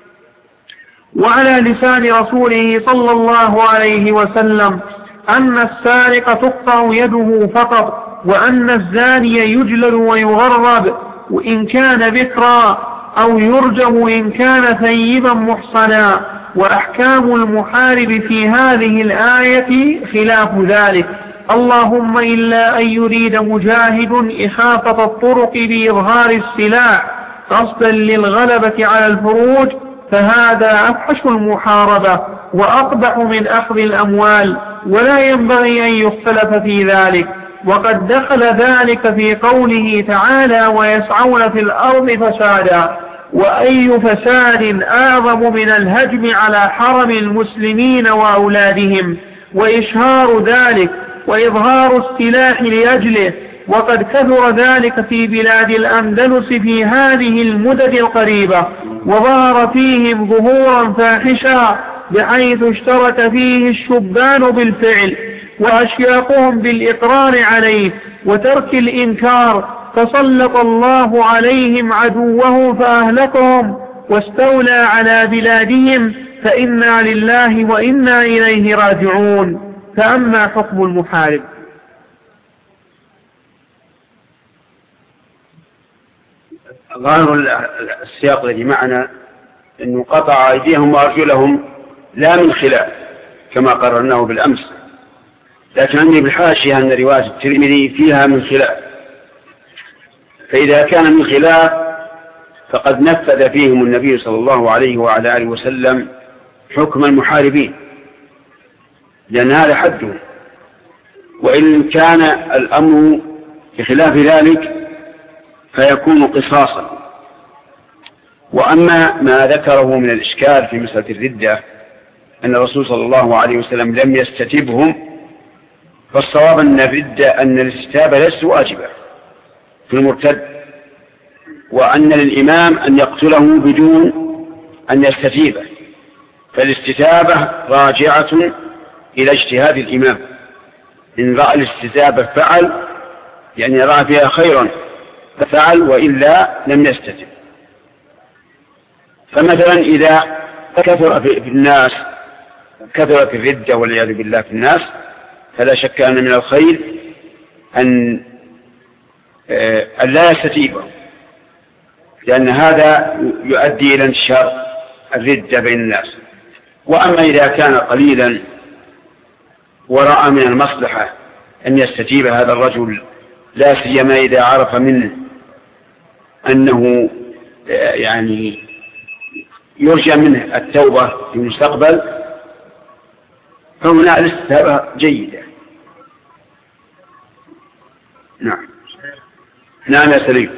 وعلى لسان رسوله صلى الله عليه وسلم أن السارق تقطع يده فقط، وأن الزاني يجلد ويغرب وإن كان بكرا، أو يرجم إن كان ثيبا محصنا. وأحكام المحارب في هذه الآية خلاف ذلك، اللهم إلا أن يريد مجاهد إخافة الطرق بإظهار السلاح قصدا للغلبة على الفروج، فهذا أفحش المحاربة وأقبح من أخذ الأموال، ولا ينبغي أن يختلف في ذلك. وقد دخل ذلك في قوله تعالى ويسعون في الأرض فسادا. وأي فساد أعظم من الهجم على حرم المسلمين وأولادهم وإشهار ذلك وإظهار السلاح لأجله. وقد كثر ذلك في بلاد الأندلس في هذه المدد القريبة، وظهر فيهم ظهورا فاحشا بحيث اشترك فيه الشبان بالفعل وأشياقهم بالإقرار عليه وترك الإنكار، فسلط الله عليهم عدوه فأهلكهم واستولى على بلادهم، فإنا لله وإنا إليه راجعون. فأما حكم المحارب ظاهر السياق الذي معنا أنه قطع أيديهم وأرجلهم لا من خلاف كما قررناه بالأمس، لكن عندي بالحاشية أن رواية الترمذي فيها من خلاف، فإذا كان من خلاف فقد نفذ فيهم النبي صلى الله عليه وعلى آله وسلم حكم المحاربين، لأن هذا حده. وإن كان الأمر بخلاف ذلك فيكون قصاصا. وأما ما ذكره من الإشكال في مسألة الردة أن الرسول صلى الله عليه وسلم لم يستتبهم، فالصواب أن الردة أن الاستتابة ليست واجبة في المرتد، وأن للإمام أن يقتله بدون أن يستتيبه، فالاستتابة راجعة إلى اجتهاد الإمام، إن رأى الاستتابة فعل يعني رأى فيها خيرا ففعل، وإلا لم يستتب. فمثلا إذا كثر في الناس كثرت الردة والعياذ بالله في الناس، فلا شك أن من الخير أن لا يستتيبه، لأن هذا يؤدي إلى انتشار الردة بين الناس. وأما إذا كان قليلا ورأى من المصلحة أن يستتيب هذا الرجل، لا سيما إذا عرف منه أنه يعني يرجى منه التوبة في المستقبل، فهنا الاستتابة جيدة. نعم. نعم يا سليم.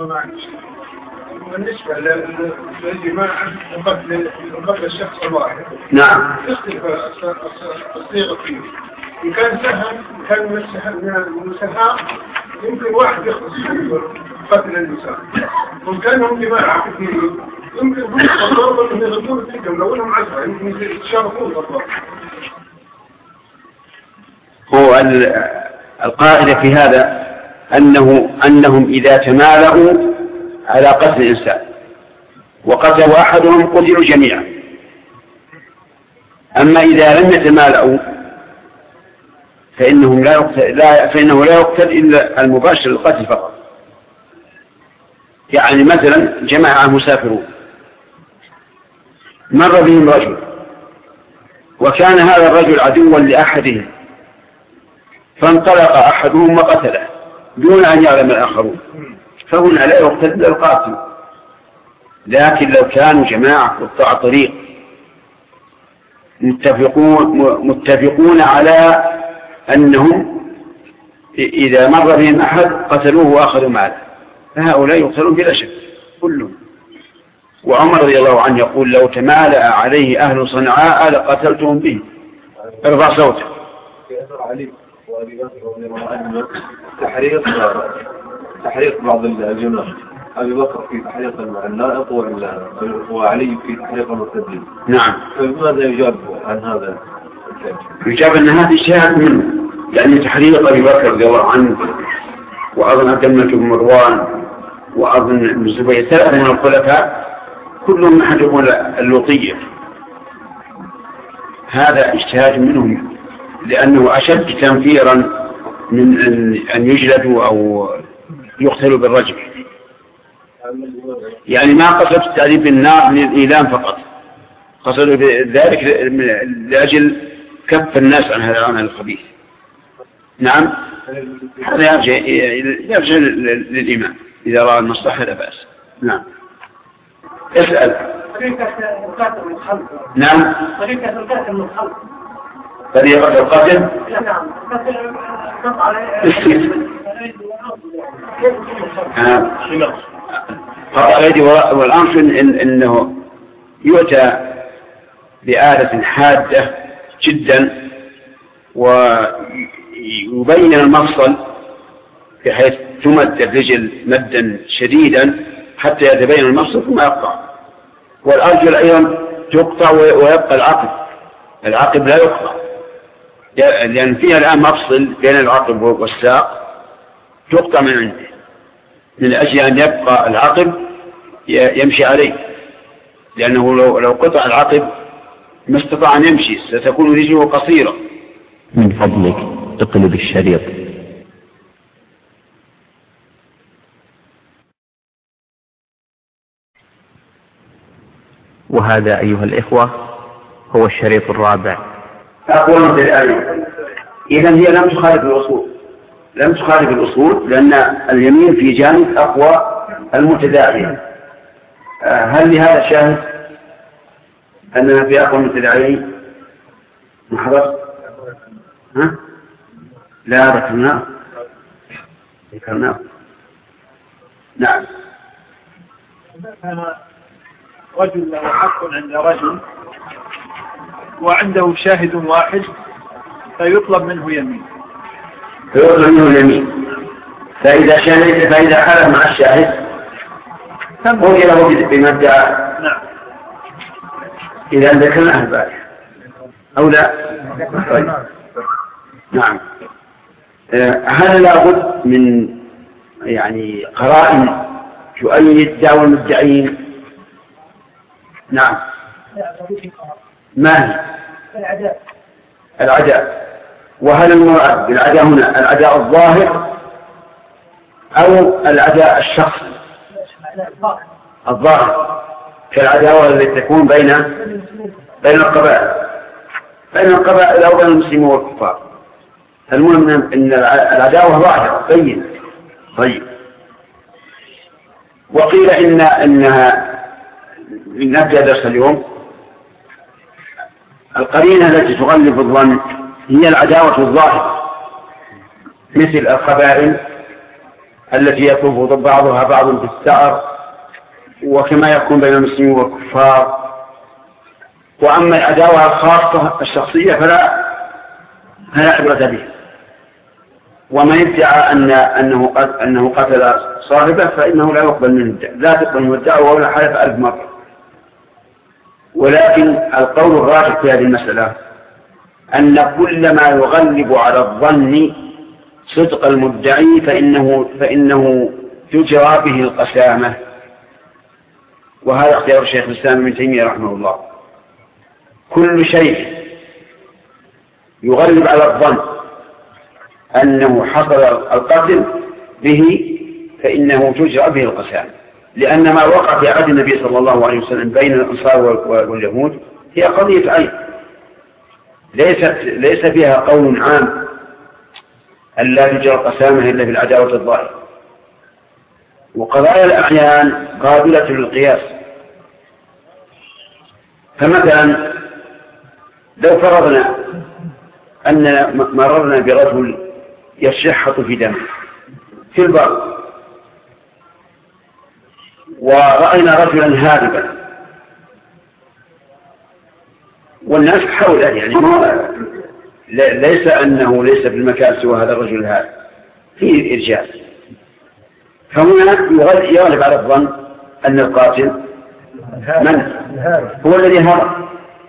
بالنسبة للجماعة وقتل الشخص الواحد، نعم، اختلف الصيغة فيه. إن كان سهم كان من السهام يمكن واحد يخلص قتل الإنسان، وإن كانهم جماعة كثيرين يمكن هم الضربة من يغطون فيكم لو أنهم عزبا يمكن يتشاركون الضربة. هو القاعدة في هذا أنهم إذا تمالأوا على قتل الإنسان وقتلوا أحدهم قتلوا جميعا. أما إذا لم يتمالأوا فإنه لا يقتل إلا المباشر للقتل فقط. يعني مثلا جماعة مسافرون مر بهم رجل وكان هذا الرجل عدوا لأحدهم، فانطلق أحدهم وقتله دون أن يعلم الآخرون، فهنا لا يقتل إلا القاتل. لكن لو كانوا جماعة قطاع طريق متفقون على أنهم إذا مر بهم أحد قتلوه وأخذوا ماله، فهؤلاء يقتلون بلا شك كلهم. وعمر رضي الله عنه يقول: لو تمالأ عليه أهل صنعاء لقتلتهم به. ارفع صوته. علي وأبي بكر رضي الله عنه تحريق بعض الجماعة، أبي بكر في تحريق النائق وعلي في تحريق المرتدين. نعم. فماذا يجاب عن هذا؟ يجاب أن هذا اجتهاد منه، لأن تحريق أبي بكر رضي الله عنه وأظن أتمة بن مروان وأظن ابن الزبير 3 من الخلفاء كلهم يحرقون اللوطية. هذا اجتهاد منهم لأنه أشد تنفيرا من أن يجلدوا أو يقتلوا بالرجم. يعني ما قصد التعذيب بالنار للإيلام فقط، قصدوا ذلك لأجل كف الناس عن هذا العمل الخبيث. نعم، هذا يرجع للإمام إذا رأى المصلحة لا بأس. نعم. اسأل. طريقة القاتل من الخلق. نعم. طريقة القاتل من الخلق. طريقة القاتل؟ نعم. قطع الأيدي والأنف إنه يؤتى بآلة حادة جدا ويبين المفصل بحيث تمد الرجل مدا شديدا حتى يتبين المفصل ثم يقطع. والأرجل أيضا تقطع ويبقى العقب لا يقطع، لأن فيها الآن مفصل بين العقب والساق تقطع من عنده من أجل أن يبقى العقب يمشي عليه، لأنه لو قطع العقب ما استطاع أن يمشي، ستكون رجله قصيرة. من فضلك اقلب الشريط. وهذا أيها الإخوة هو الشريط الرابع. أقول مثل الآية. إذن هي لم تخالف الأصول لأن اليمين في جانب أقوى المتداعية. هل لهذا شاهد أننا في أقوى المتداعيين محرص؟ ها؟ لا ذكرناه. نعم. رجل له حق عند رجل وعنده شاهد واحد فيطلب منه يمين. فإذا حلف مع الشاهد قضي له بما ادعى. نعم. إذا ذكرناه البارح أو لا؟ طيب. نعم. هل لابد من يعني قرائن تؤيد دعوى المدعين؟ نعم. ما هي؟ العداء. وهل المراد بالعداء هنا العداء الظاهر أو العداء الشخصي؟ الظاهر كالعداوة التي تكون بين القبائل أو بين المسلمين والكفار. المهم أن العداوة ظاهرة بينة. طيب. وقيل إنها نبدأ درس اليوم. القرينة التي تغلب الظن هي العداوة الظاهرة مثل القبائل التي يطوف بعضها بعض في الثأر وكما يكون بين المسلمين والكفار. وأما العداوة الخاصة الشخصية فلا عبرة بها. ومن ادعى أنه قتل صاحبه فإنه لا يقبل منه لا تقبل منه الدعوة ولا حلف 1000 مرة. ولكن القول الراجح في هذه المسألة أن كل ما يغلب على الظن صدق المدعي فإنه تجرى به القسامة. وهذا اختيار الشيخ الإسلام ابن تيمية رحمه الله. كل شيء يغلب على الظن أنه حصل القتل به فإنه تجرى به القسامة، لأن ما وقع في عهد النبي صلى الله عليه وسلم بين الأنصار واليهود هي قضية عين ليس فيها قول عام أن لا تجرى القسامة إلا في العداوة الظاهرة. وقضايا الأعيان قابلة للقياس فمثلا لو فرضنا أننا مررنا برجل يشحط في دمه في البر، ورأينا رجلا هاربا والناس حوله، يعني ليس أنه ليس في المكان سوى هذا الرجل الهارب، فيه إرجاء. فهنا يغلب على الظن أن القاتل من هو الذي هرب،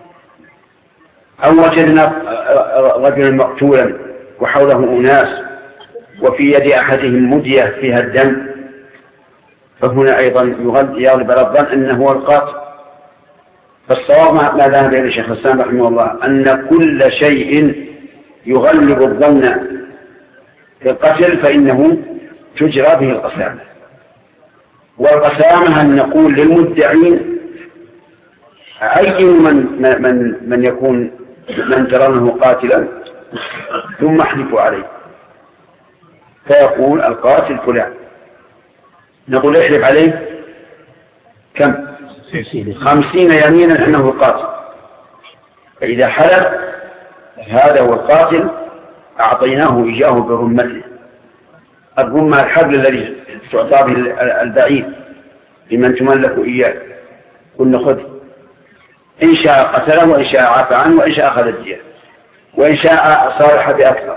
أو وجدنا رجلا مقتولا وحوله أناس وفي يد أحدهم مدية فيها الدم، فهنا أيضا يغلب على الظن أنه هو القاتل. فالصواب ما ذهب إليه الشيخ الإسلام رحمه الله أن كل شيء يغلب الظن في القتل فإنه تجرى به القسامة. والقسامة أن نقول للمدعين أي من يكون من ترونه قاتلا ثم احلفوا عليه، فيقول القاتل فلان، نقول احلف عليه كم؟ 50 يمينا أنه القاتل. فإذا حلف هذا هو القاتل أعطيناه إياه برمته، الرمة الحبل الذي تعطى به البعيد لمن تملك إياه، قلنا خذ، إن شاء قتله وإن شاء عفى عنه وإن شاء أخذ الدية وإن شاء صالح بأكثر.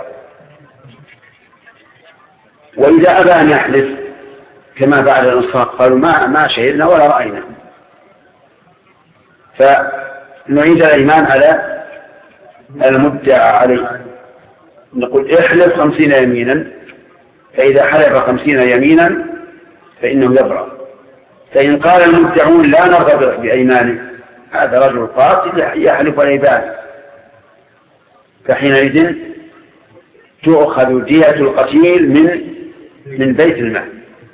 وإذا أبى أن يحلف كما فعل الأنصار قالوا ما شهدنا ولا رأينا، فنعيد الإيمان على المدعى عليه، نقول احلف 50 يمينا، فإذا حلف 50 يمينا فإنه يبرأ. فإن قال المدعون لا نرغب بأيمانه هذا رجل قاتل يحلف العباد، فحينئذ تؤخذ دية القتيل من بيت المال،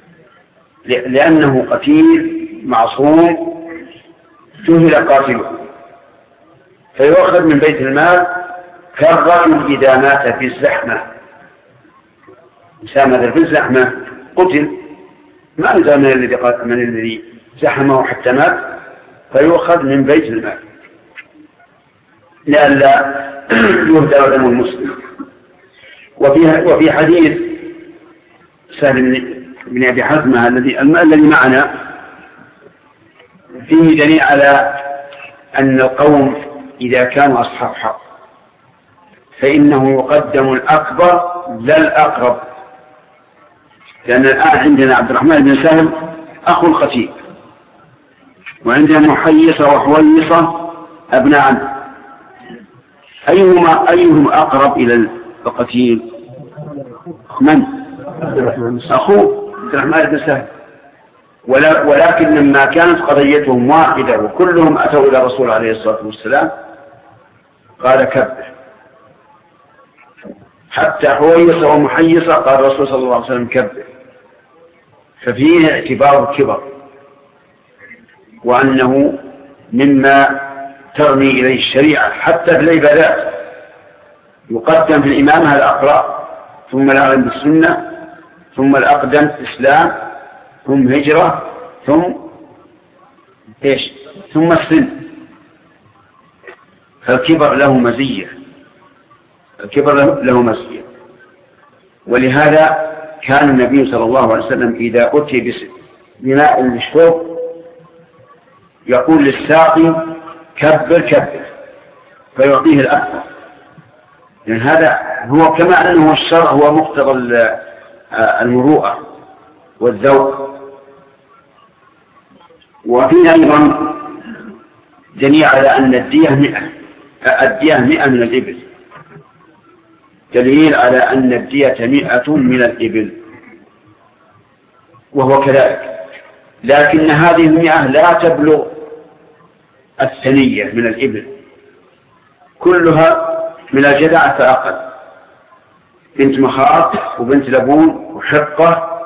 لأنه قتيل معصوم جهل قاتله، فيؤخذ من بيت المال كالرجل إذا مات في الزحمة، سامد في الزحمة قتل ما نزل من الذي زحمه حتى مات، فيؤخذ من بيت المال لئلا يهدر دم المسلم. وفي حديث سهل بن أبي حزمة الذي معنا فيه دليل على أن القوم إذا كانوا أصحاب حق فإنه يقدم الأكبر لا الأقرب، لأن الآن عندنا عبد الرحمن بن سهل أخو القتيل، وعندنا محيصة وحويصة أبناء عنه، أيهم أقرب إلى القتيل؟ من؟ أخوه عبد الرحمن بن سهل. ولكن لما كانت قضيتهم واحدة وكلهم أتوا إلى الرسول عليه الصلاة والسلام قال كبر، حتى حويصة ومحيصة قال الرسول صلى الله عليه وسلم كبر، ففيه اعتبار الكبر وأنه مما ترمي إليه الشريعة حتى في العبادات، يقدم في الإمامة الأقرأ ثم الأعلم بالسنة ثم الأقدم الإسلام ثم هجرة ثم السن. فالكبر له مزية، ولهذا كان النبي صلى الله عليه وسلم إذا أتي بماء للشرب يقول للساقي كبر كبر فيعطيه الأكبر، لأن هذا هو كما أنه الشرع هو مقتضى المروءة والذوق. وفيه أيضا دليل على أن الدية 100 من الإبل، دليل على أن الدية 100 من الإبل، وهو كذلك، لكن هذه 100 لا تبلغ 100 من الإبل، كلها من الجدع فأقل، بنت مخاض وبنت لبون وحقة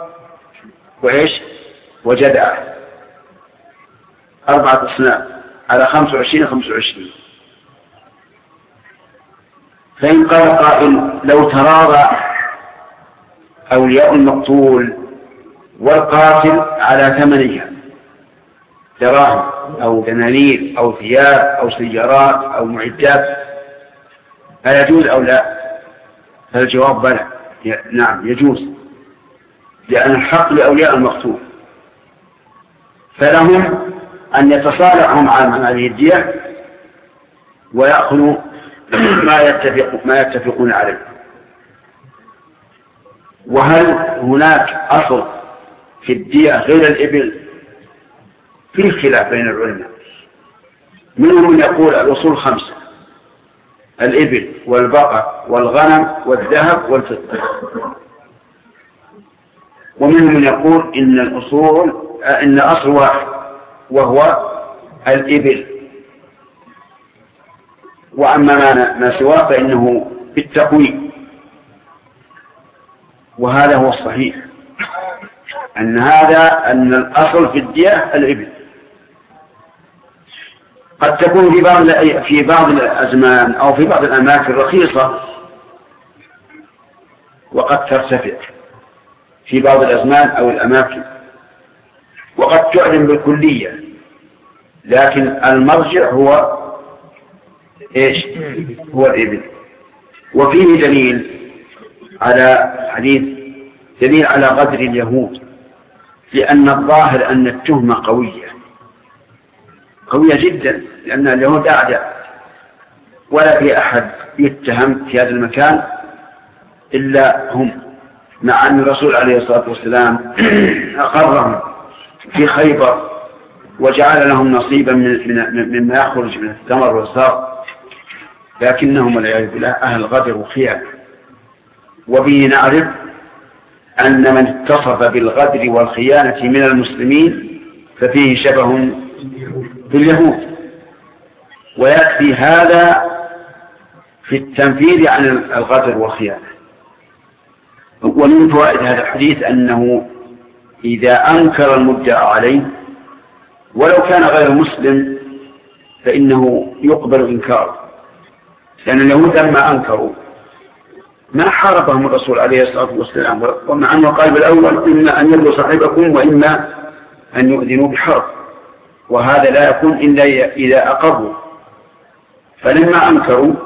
وجدع، 4 أصناف على 25. فإن قال قائل لو تراضى أولياء المقتول والقاتل على ثمنها دراهم أو دنانير أو ثياب أو سيارات أو معدات أيجوز أو لا؟ فالجواب بلى، نعم يجوز، لأن الحق لأولياء المقتول، فلهم أن يتصالحوا مع هذه الدية ويأخذوا ما يتفقون عليه. وهل هناك أصل في الدية غير الإبل؟ في خلاف بين العلماء، منهم من يقول الأصول 5: الإبل والبقر والغنم والذهب والفضة، ومنهم من يقول إن أصل واحد وهو الإبل، وأما ما سواه فإنه بالتقويم. وهذا هو الصحيح، أن الأصل في الدية الإبل. قد تكون في بعض الأزمان أو في بعض الأماكن رخيصة وقد ترتفع في بعض الأزمان أو الأماكن، وقد تعلم بالكلية، لكن المرجع هو إيش؟ هو الإبل. وفيه دليل على غدر اليهود، لأن الظاهر أن التهمة قوية جدا، لأن اليهود أعداء ولا في أحد يتهم في هذا المكان إلا هم، مع أن الرسول عليه الصلاة والسلام أقرهم في خيبر وجعل لهم نصيبا مما يخرج من الثمر والزرع، لكنهم والعياذ بالله أهل غدر وخيانة. وبه نعرف أن من اتصف بالغدر والخيانة من المسلمين ففيه شبه باليهود، ويكفي هذا في التنفيذ عن الغدر والخيانة. ومن فوائد هذا الحديث أنه إذا أنكر المدعى عليه ولو كان غير مسلم فإنه يقبل إنكاره، لأن اليهود لما أنكروا ما حاربهم الرسول عليه الصلاة والسلام، ومع أنه قال بالأول إما أن يرضوا صاحبكم وإما أن يؤذنوا بحرب، وهذا لا يكون إلا إذا أقروا. فلما أنكروا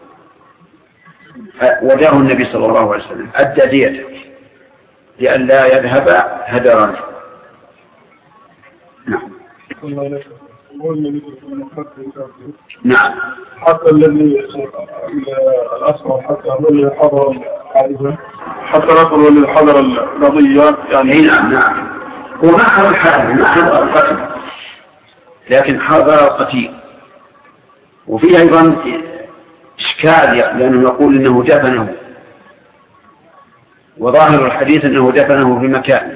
وجاه النبي صلى الله عليه وسلم أدى ديته لئلا يذهب هدرا. نعم. حتى الذي الأصغر حتى الذي حضر الحادثة، حتى الأصغر الذي حضر القضية يعني. نعم. هو ما حضر الحادثة، ما حضر القتل، لكن حضر القتيل. وفيه أيضا إشكال، لأنه يقول إنه دفنه، وظاهر الحديث أنه دفنه في مكان،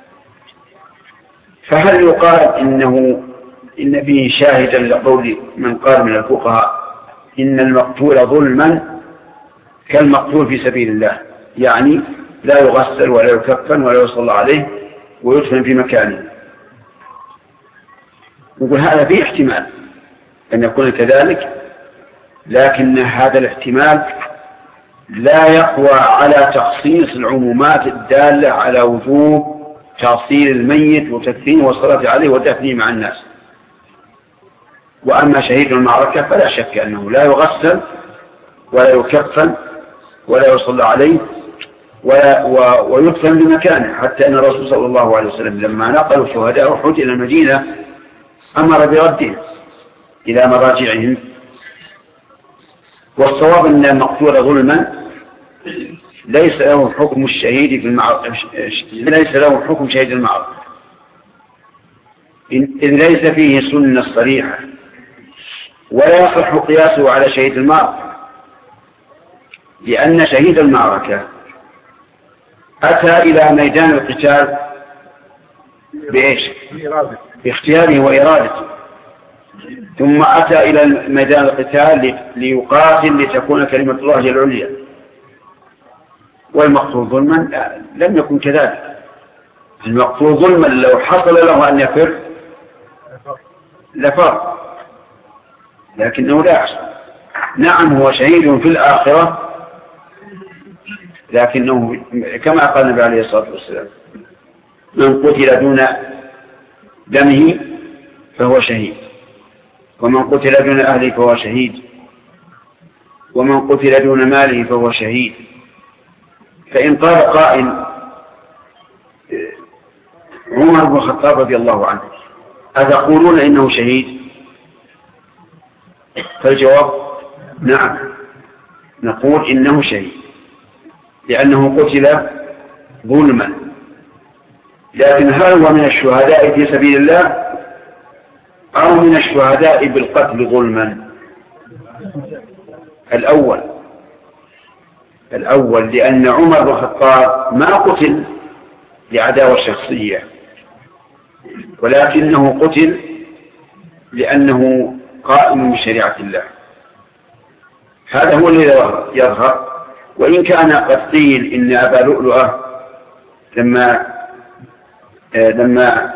فهل يقال إن فيه شاهدا لقول من قال من الفقهاء إن المقتول ظلما كالمقتول في سبيل الله، يعني لا يغسل ولا يكفن ولا يصلى عليه ويدفن في مكانه؟ نقول هذا فيه احتمال أن يكون كذلك، لكن هذا الاحتمال لا يقوى على تخصيص العمومات الدالة على وجوب تغسيل الميت وتكفينه والصلاة عليه ودفنه مع الناس. وأما شهيد المعركة فلا شك أنه لا يغسل ولا يكفن ولا يصلى عليه ويدفن بمكانه، حتى أن الرسول صلى الله عليه وسلم لما نقلوا شهداء أحد إلى المدينة أمر بردهم إلى مراجعهم. والصواب أن المقتول ظلما ليس له حكم الشهيد في المعركة، ليس له حكم شهيد المعركة، إذ ليس فيه سنة صريحة، ولا يصح قياسه على شهيد المعركة، لأن شهيد المعركة أتى إلى ميدان القتال بإيش؟ باختياره وإرادته، ثم أتى إلى ميدان القتال ليقاتل لتكون كلمة الله هي العليا. والمقتول ظلما لم يكن كذلك. المقتول ظلما لو حصل له أن يفر لفر، لكنه لا يحصل. نعم هو شهيد في الآخرة، لكنه كما قال النبي عليه الصلاة والسلام من قتل دون دمه فهو شهيد، ومن قتل دون أهله فهو شهيد، ومن قتل دون ماله فهو شهيد. فإن قال قائل عمر بن الخطاب رضي الله عنه أتقولون إنه شهيد؟ فالجواب نعم، نقول إنه شهيد لأنه قتل ظلما. لكن هل هو من الشهداء في سبيل الله أو من الشهداء بالقتل ظلما؟ الأول، لأن عمر بن الخطاب ما قتل لعداوة شخصية، ولكنه قتل لأنه قائم بشريعة الله. هذا هو الذي يظهر. وإن كان قد قيل إن أبا لؤلؤة لما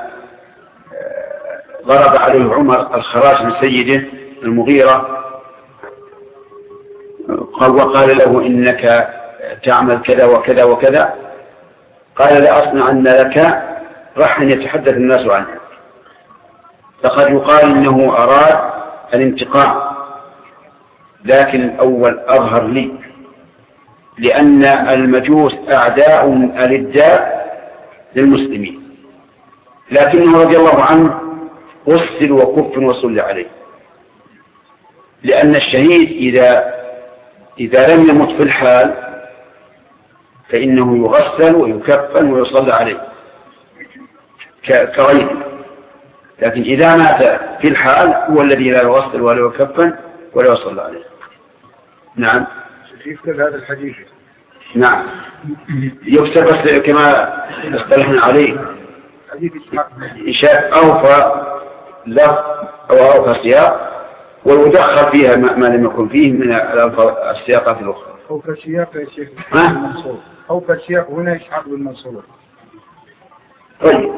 ضرب عليه عمر الخراج من سيده المغيرة وقال له إنك تعمل كذا وكذا وكذا، قال لأصنعن لك رحا يتحدث الناس عنه. فقد يقال إنه أراد الانتقام، لكن الأول أظهر لي، لأن المجوس أعداء ألداء للمسلمين، لكنه رضي الله عنه غسل وكف وصلى عليه، لأن الشهيد إذا لم يمت في الحال فإنه يغسل ويكفن ويصلى عليه كغيره، لكن إذا مات في الحال هو الذي لا يغسل ولا يكفن ولا يصلى عليه. نعم، يكتب هذا الحديث. نعم يكتب كما اصطلحنا عليه إشاء أوفى لفظ أو أوفى سياق، ويدخل فيها ما لم يكن فيه من السياقات الأخرى. أوفى سياق يشيخ المنصور، أوفى سياق هنا يشحق بالمنصور. طيب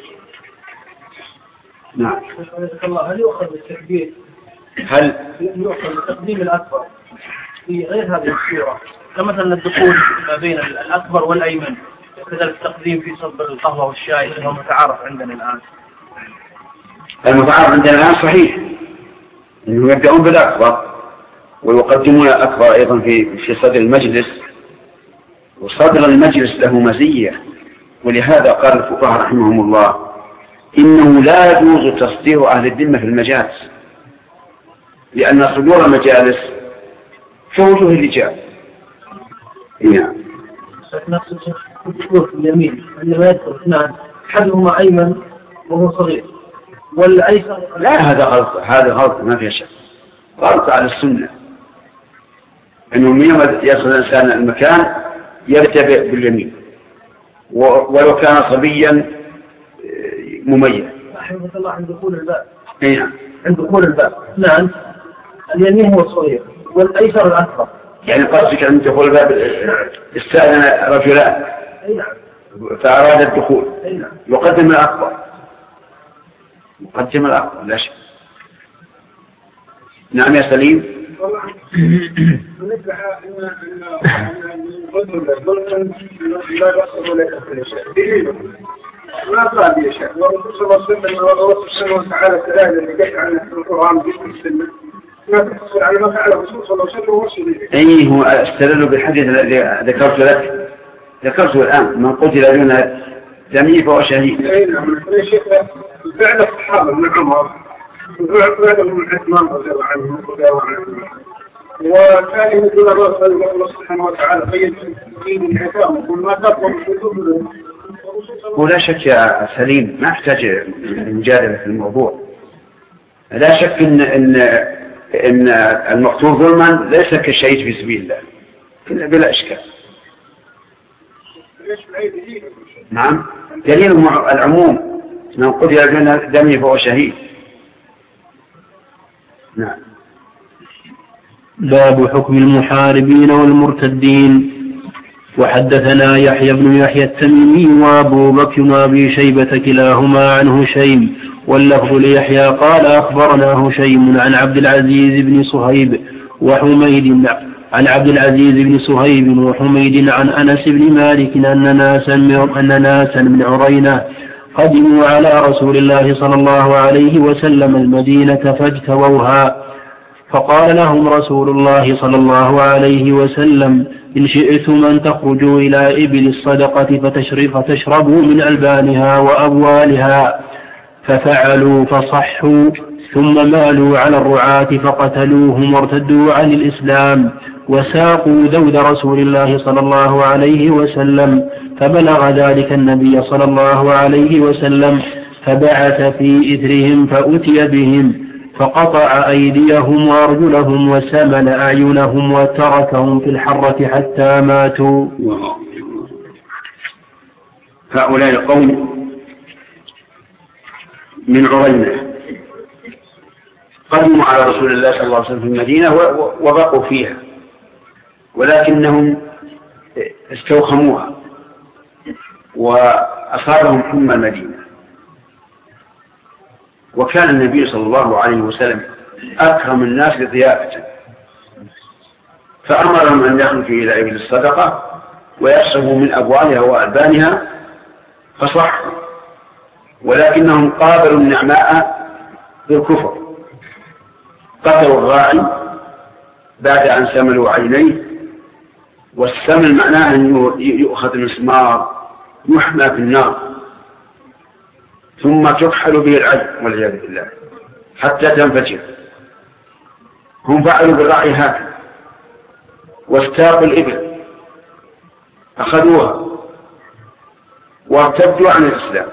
نعم. هل يؤخذ بالتكبير؟ هل يؤخذ بالتقديم الأكبر في غير هذه الصورة، كمثلا الدخول ما بين الأكبر والأيمن، كذلك التقديم في صب القهوة والشاي اللي هو متعارف عندنا الآن؟ المتعارف عندنا الآن صحيح إنه يبدأون بالأكبر ويقدمون الأكبر أيضا في صدر المجلس، وصدر المجلس له مزية، ولهذا قال الفقهاء رحمهم الله إنه لا يجوز تصدير أهل الذمة في المجالس، لأن صدور المجالس في وجوه الرجال. نعم. نفس الدخول في اليمين عندما يدخل اثنان أحدهما أيمن وهو صغير والأيسر، لا هذا غلط ما فيه شك، غلط على السنة، أنه من يوم يدخل الإنسان المكان يبتدئ باليمين ولو كان صبيا مميز. رحمه الله عند دخول الباب. نعم. عند دخول الباب اثنان، اليمين هو الصغير والأيسر الأكبر. يعني قصدك عند دخول الباب استأذن رجلان فأراد الدخول يقدم الأكبر، لا شك. نعم يا سليم. بالنسبة أن الرجل لا يصل ولا يكفر ما قال يا شيخ، والرسول صلى الله عليه وسلم وصف سبحانه وتعالى الثلاثة اللي جاءت عنها في القرآن باسم السنة ما تحصل على ما فعله الرسول صلى الله عليه وسلم ووصل. أي هو استدل بالحديث الذي ذكرت لك، ذكرته الآن من قتل دون دمه فهو شهيد. أي نعم يا شيخ، فعل الصحابة من عمر وفعل من عثمان رضي الله عنه وكان يقول الله سبحانه وتعالى قيد في الحكام وما تقوم بالحدود. ولا شك يا سليم ما احتاج مجادلة في الموضوع، لا شك إن المقتول ظلما ليس كالشهيد في سبيل الله بلا إشكال. نعم دليل العموم من قتل دون دمه فهو شهيد. نعم. باب حكم المحاربين والمرتدين. وحدثنا يحيى بن يحيى التميمي وابو بكر وابي شيبة كلاهما عن هشيم، واللفظ ليحيى قال أخبرنا هشيم عن عبد العزيز بن صهيب وحميد عن عبد العزيز بن صهيب وحميد عن أنس بن مالك أن ناسا من عرينة قدموا على رسول الله صلى الله عليه وسلم المدينة فاجتووها، فقال لهم رسول الله صلى الله عليه وسلم: إن شئتم أن تخرجوا إلى إبل الصدقة فتشربوا من ألبانها وأبوالها، ففعلوا فصحوا، ثم مالوا على الرعاة فقتلوهم وارتدوا عن الإسلام، وساقوا ذود رسول الله صلى الله عليه وسلم، فبلغ ذلك النبي صلى الله عليه وسلم، فبعث في إثرهم فأتي بهم، فقطع أيديهم وأرجلهم وسمن أعينهم وتركهم في الحرة حتى ماتوا. هؤلاء القوم من عرينة قدموا على رسول الله صلى الله عليه وسلم في المدينة وبقوا فيها، ولكنهم استوخموها وأصابهم حمى المدينة. وكان النبي صلى الله عليه وسلم أكرم الناس لضيافته، فأمرهم أن يخرجوا إلى إبل الصدقة ويشربوا من أبوالها وألبانها، فصحوا، ولكنهم قابلوا النعماء بالكفر، قتلوا الراعي بعد أن سملوا عينيه، والسمل معناه أن يؤخذ المسمار يحمى في النار ثم تكحل به العين والعياذ بالله حتى تنفجر. هم فعلوا بالراعي هكذا، واستاقوا الإبل أخذوها وارتدوا عن الإسلام.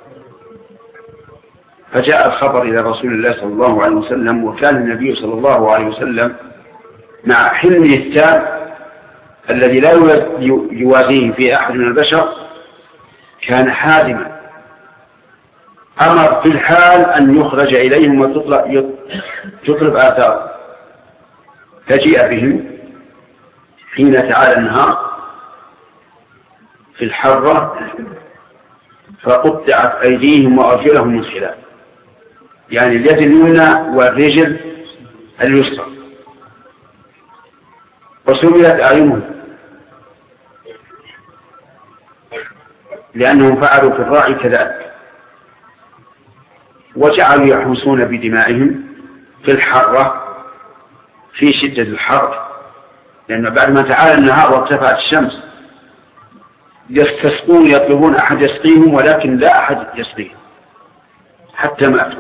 فجاء الخبر إلى رسول الله صلى الله عليه وسلم، وكان النبي صلى الله عليه وسلم مع حلمه التام الذي لا يوازيه في أحد من البشر كان حازما، أمر في الحال أن يخرج إليهم وتطلب آثار، فجيء بهم حين تعالى النهار في الحرة فقطعت أيديهم وأرجلهم من خلاف، يعني اليد اليمنى والرجل اليسرى، وسميت أعينهم لأنهم فعلوا في الراعي كذلك، وجعلوا يحوسون بدمائهم في الحرة في شدة الحر، لأن بعد ما تعالى النهار وارتفعت الشمس يستسقون يطلبون أحد يسقيهم، ولكن لا أحد يسقيهم حتى ماتوا.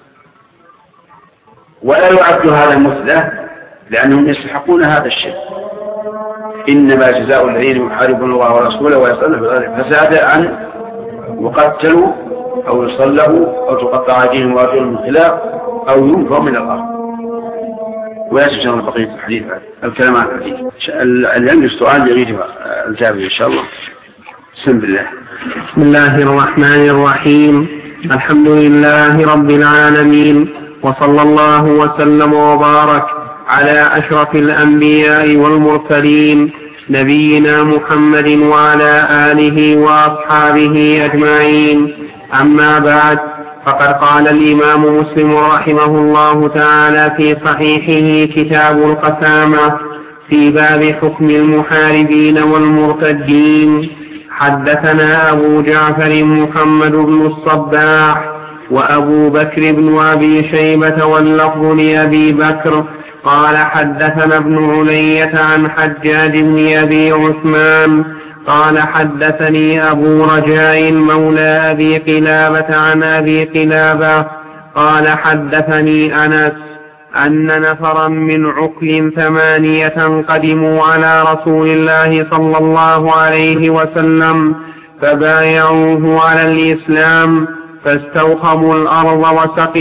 ولا يعد هذا مثلة لأنهم يستحقون هذا الشيء. إنما جزاء الذين يحاربون الله ورسوله ويسألون في الأرض فسادا أن يقتلوا أو يصلبوا أو تقطع أيديهم وأرجلهم من خلاف أو ينفوا من الأرض. ويأتي شرح بقية الحديث الكلام عن الحديث. العلم السؤال يريد الجابر إن شاء الله. بسم الله. بسم الله الرحمن الرحيم. الحمد لله رب العالمين، وصلى الله وسلم وبارك على أشرف الأنبياء والمرسلين نبينا محمد وعلى آله وأصحابه أجمعين. أما بعد، فقد قال الإمام مسلم رحمه الله تعالى في صحيحه كتاب القسامة في باب حكم المحاربين والمرتدين: حدثنا أبو جعفر محمد بن الصباح وأبو بكر بن أبي شيبة واللفظ لأبي بكر قال حدثنا ابن علية عن حجاج بن أبي عثمان قال حدثني أبو رجاء مولى أبي قلابة عن أبي قلابة قال حدثني أنس أن نفرا من عقل 8 قدموا على رسول الله صلى الله عليه وسلم فبايعوه على الإسلام، فاستوخموا الأرض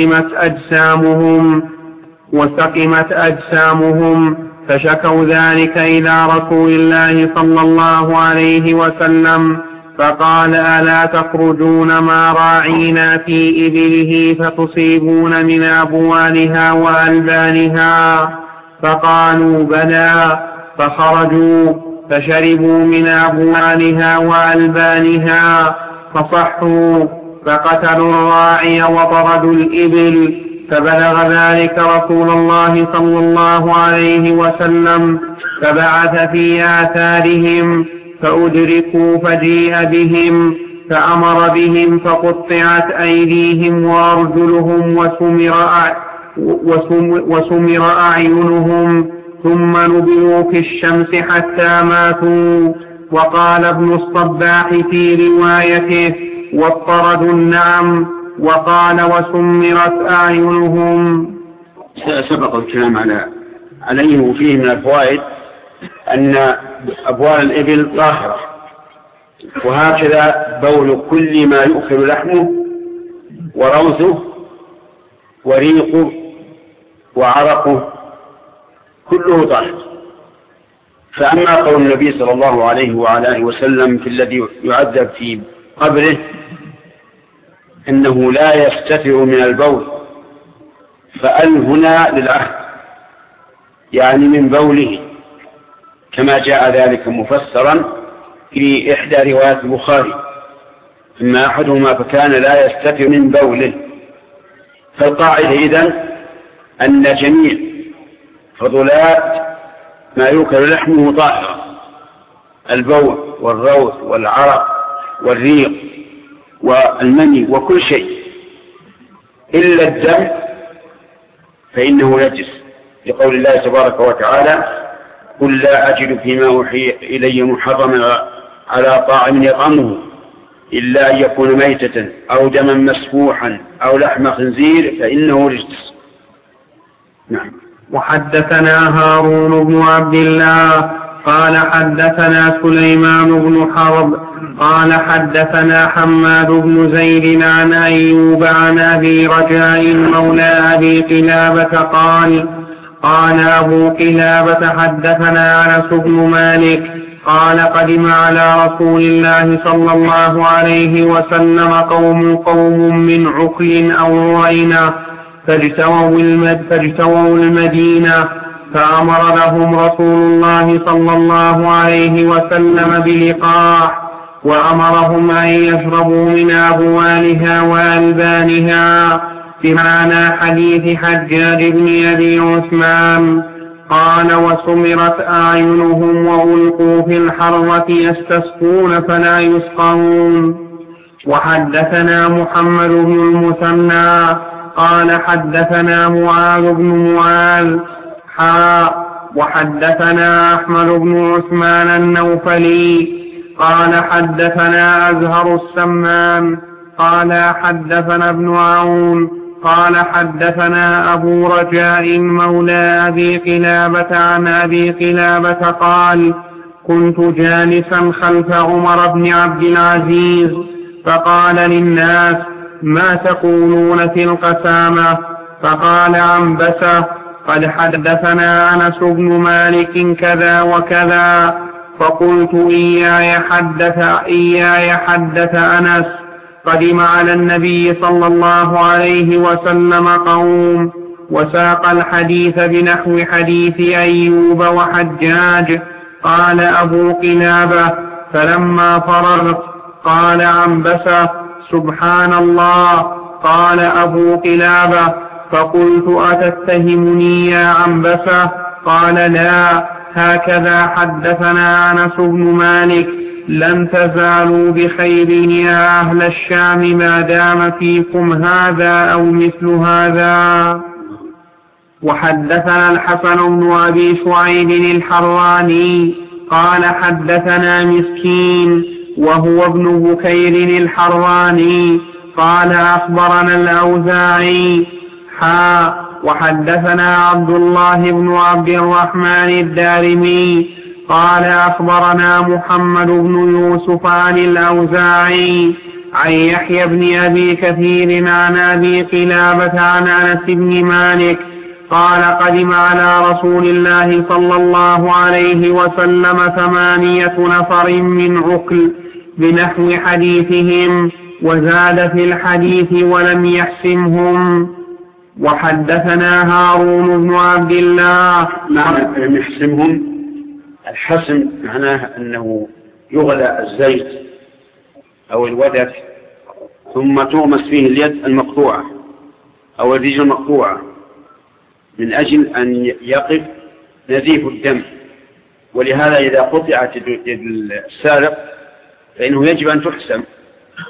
وسقمت أجسامهم فشكوا ذلك إلى رسول الله صلى الله عليه وسلم، فقال: ألا تخرجون مع راعينا في إبله فتصيبون من أبوالها وألبانها؟ فقالوا: بلى. فخرجوا فشربوا من أبوالها وألبانها فصحوا، فقتلوا الراعي وطردوا الإبل، فبلغ ذلك رسول الله صلى الله عليه وسلم، فبعث في آثارهم فأدركوا فجيء بهم، فأمر بهم فقطعت أيديهم وأرجلهم وسمر أعينهم ثم نبذوا في الشمس حتى ماتوا. وقال ابن الصباح في روايته واضطرد النعم، وقال وسمرت أعينهم. سبق الكلام عليه. وفيه من الفوائد أن أبوال الإبل طاهرة، وهكذا بول كل ما يؤكل لحمه وروثه وريقه وعرقه كله طاهر. فأما قول النبي صلى الله عليه وعلى آله وسلم في الذي يعذب في قبره إنه لا يستتر من البول، فأل هنا للعهد يعني من بوله، كما جاء ذلك مفسرا في إحدى روايات البخاري، أما أحدهما فكان لا يستتر من بوله. فالقاعدة إذن أن جميع فضلات ما يؤكل لحمه طاهرة، البول والروث والعرق والريق والمني وكل شيء، إلا الدم فإنه نجس، لقول الله تبارك وتعالى قل لا أجد فيما أوحي إلي محرما على طاعم يطعمه إلا أن يكون ميتة أو دما مسفوحا أو لحم خنزير فإنه رجس. نعم. وحدثنا هارون بن عبد الله قال حدثنا سليمان بن حرب قال حدثنا حماد بن زيد عن أيوب عن أبي رجاء مولى أبي قلابة قال أبو قلابة حدثنا أنس بن مالك قال قدم على رسول الله صلى الله عليه وسلم قوم من عقل أو رينة فاجتووا المدينة، فأمر لهم رسول الله صلى الله عليه وسلم بلقاح، وأمرهم أن يشربوا من أبوالها وألبانها، بمعنى حديث حجاج بن أبي عثمان. قال وسمرت أعينهم وألقوا في الحرة يستسقون فلا يسقون. وحدثنا محمد بن المثنى قال حدثنا معاذ بن معاذ وحدثنا أحمد بن عثمان النوفلي قال حدثنا أزهر السمان قال حدثنا ابن عون قال حدثنا أبو رجاء مولى أبي قلابة عن أبي قلابة قال كنت جالسا خلف عمر بن عبد العزيز فقال للناس ما تقولون في القسامة؟ فقال عنبسة قد حدثنا أنس بن مالك كذا وكذا، فقلت إياي حدث أنس. قدم على النبي صلى الله عليه وسلم قوم وساق الحديث بنحو حديث أيوب وحجاج. قال أبو قلابة فلما فرغت قال عنبسة سبحان الله. قال أبو قلابة فقلت أتتهمني يا عنبسة؟ قال لا، هكذا حدثنا أنس بن مالك لن تزالوا بخير يا أهل الشام ما دام فيكم هذا أو مثل هذا. وحدثنا الحسن بن أبي شعيب الحراني قال حدثنا مسكين وهو ابن بكير الحراني قال أخبرنا الأوزاعي وحدثنا عبد الله بن عبد الرحمن الدارمي قال أخبرنا محمد بن يوسف عن الأوزاعي عن يحيى بن أبي كثير عن أبي قلابة عن أنس بن مالك قال قدم على رسول الله صلى الله عليه وسلم 8 نفر من عقل بنحو حديثهم، وزاد في الحديث ولم يحسمهم. وحدثنا هارون بن عبد الله. لم يحسمهم، الحسم معناه أنه يغلى الزيت أو الودك ثم تغمس فيه اليد المقطوعة أو الرجل المقطوعة من أجل أن يقف نزيف الدم. ولهذا إذا قطعت يد السارق فإنه يجب أن تحسم